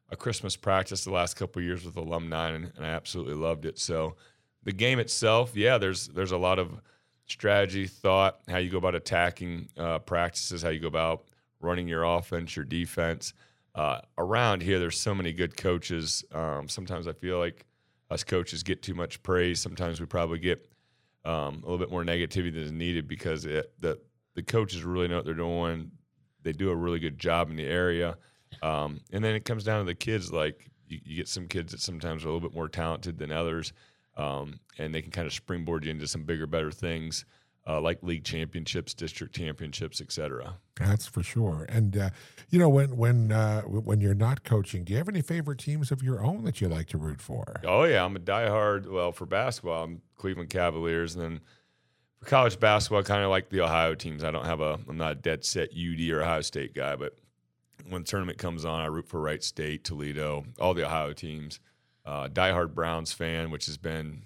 a Christmas practice the last couple of years with alumni, and, and I absolutely loved it. So the game itself, yeah, there's there's a lot of strategy, thought, how you go about attacking uh, practices, how you go about running your offense, your defense. Uh, around here, there's so many good coaches. Um, sometimes I feel like us coaches get too much praise. Sometimes we probably get um, a little bit more negativity than is needed because it, the the coaches really know what they're doing. They do a really good job in the area. Um, and then it comes down to the kids. Like you, you get some kids that sometimes are a little bit more talented than others, um, and they can kind of springboard you into some bigger, better things. Uh, like league championships, district championships, et cetera. That's for sure. And uh, you know, when when uh, when you're not coaching, do you have any favorite teams of your own that you like to root for? Oh yeah, I'm a diehard. Well, for basketball, I'm Cleveland Cavaliers, and then for college basketball, I kind of like the Ohio teams. I don't have a, I'm not a dead set U D or Ohio State guy, but when the tournament comes on, I root for Wright State, Toledo, all the Ohio teams. Uh, diehard Browns fan, which has been.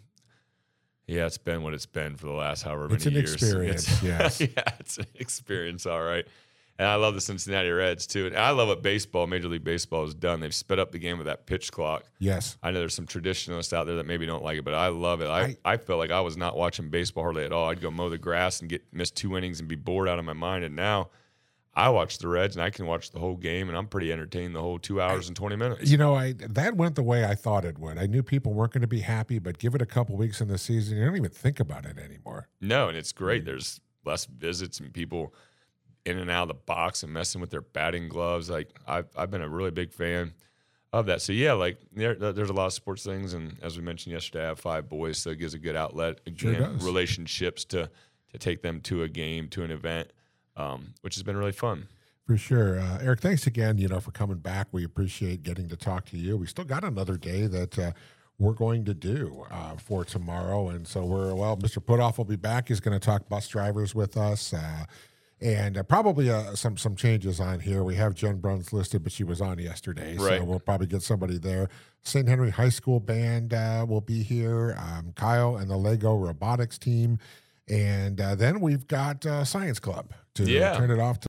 Yeah, it's been what it's been for the last however many it's an years. Experience, it's, yes. Yeah, it's an experience, all right. And I love the Cincinnati Reds, too. And I love what baseball, Major League Baseball, has done. They've sped up the game with that pitch clock. Yes. I know there's some traditionalists out there that maybe don't like it, but I love it. I, I, I felt like I was not watching baseball hardly at all. I'd go mow the grass and get miss two innings and be bored out of my mind. And now I watch the Reds, and I can watch the whole game, and I'm pretty entertained the whole two hours and twenty minutes. You know, I that went the way I thought it would. I knew people weren't going to be happy, but give it a couple weeks in the season, you don't even think about it anymore. No, and it's great. There's less visits and people in and out of the box and messing with their batting gloves. Like I've I've been a really big fan of that. So yeah, like there, there's a lot of sports things, and as we mentioned yesterday, I have five boys, so it gives a good outlet. Again, Sure does. relationships to to take them to a game, to an event. Um, which has been really fun. For sure. Uh, Eric, thanks again, you know, for coming back. We appreciate getting to talk to you. We still got another day that uh, we're going to do uh, for tomorrow. And so we're, well, Mister Putoff will be back. He's going to talk bus drivers with us. Uh, and uh, probably uh, some some changes on here. We have Jen Bruns listed, but she was on yesterday. Right. So we'll probably get somebody there. Saint Henry High School Band uh, will be here. Um, Kyle and the Lego Robotics team. And uh, then we've got uh, Science Club to Yeah. turn it off to.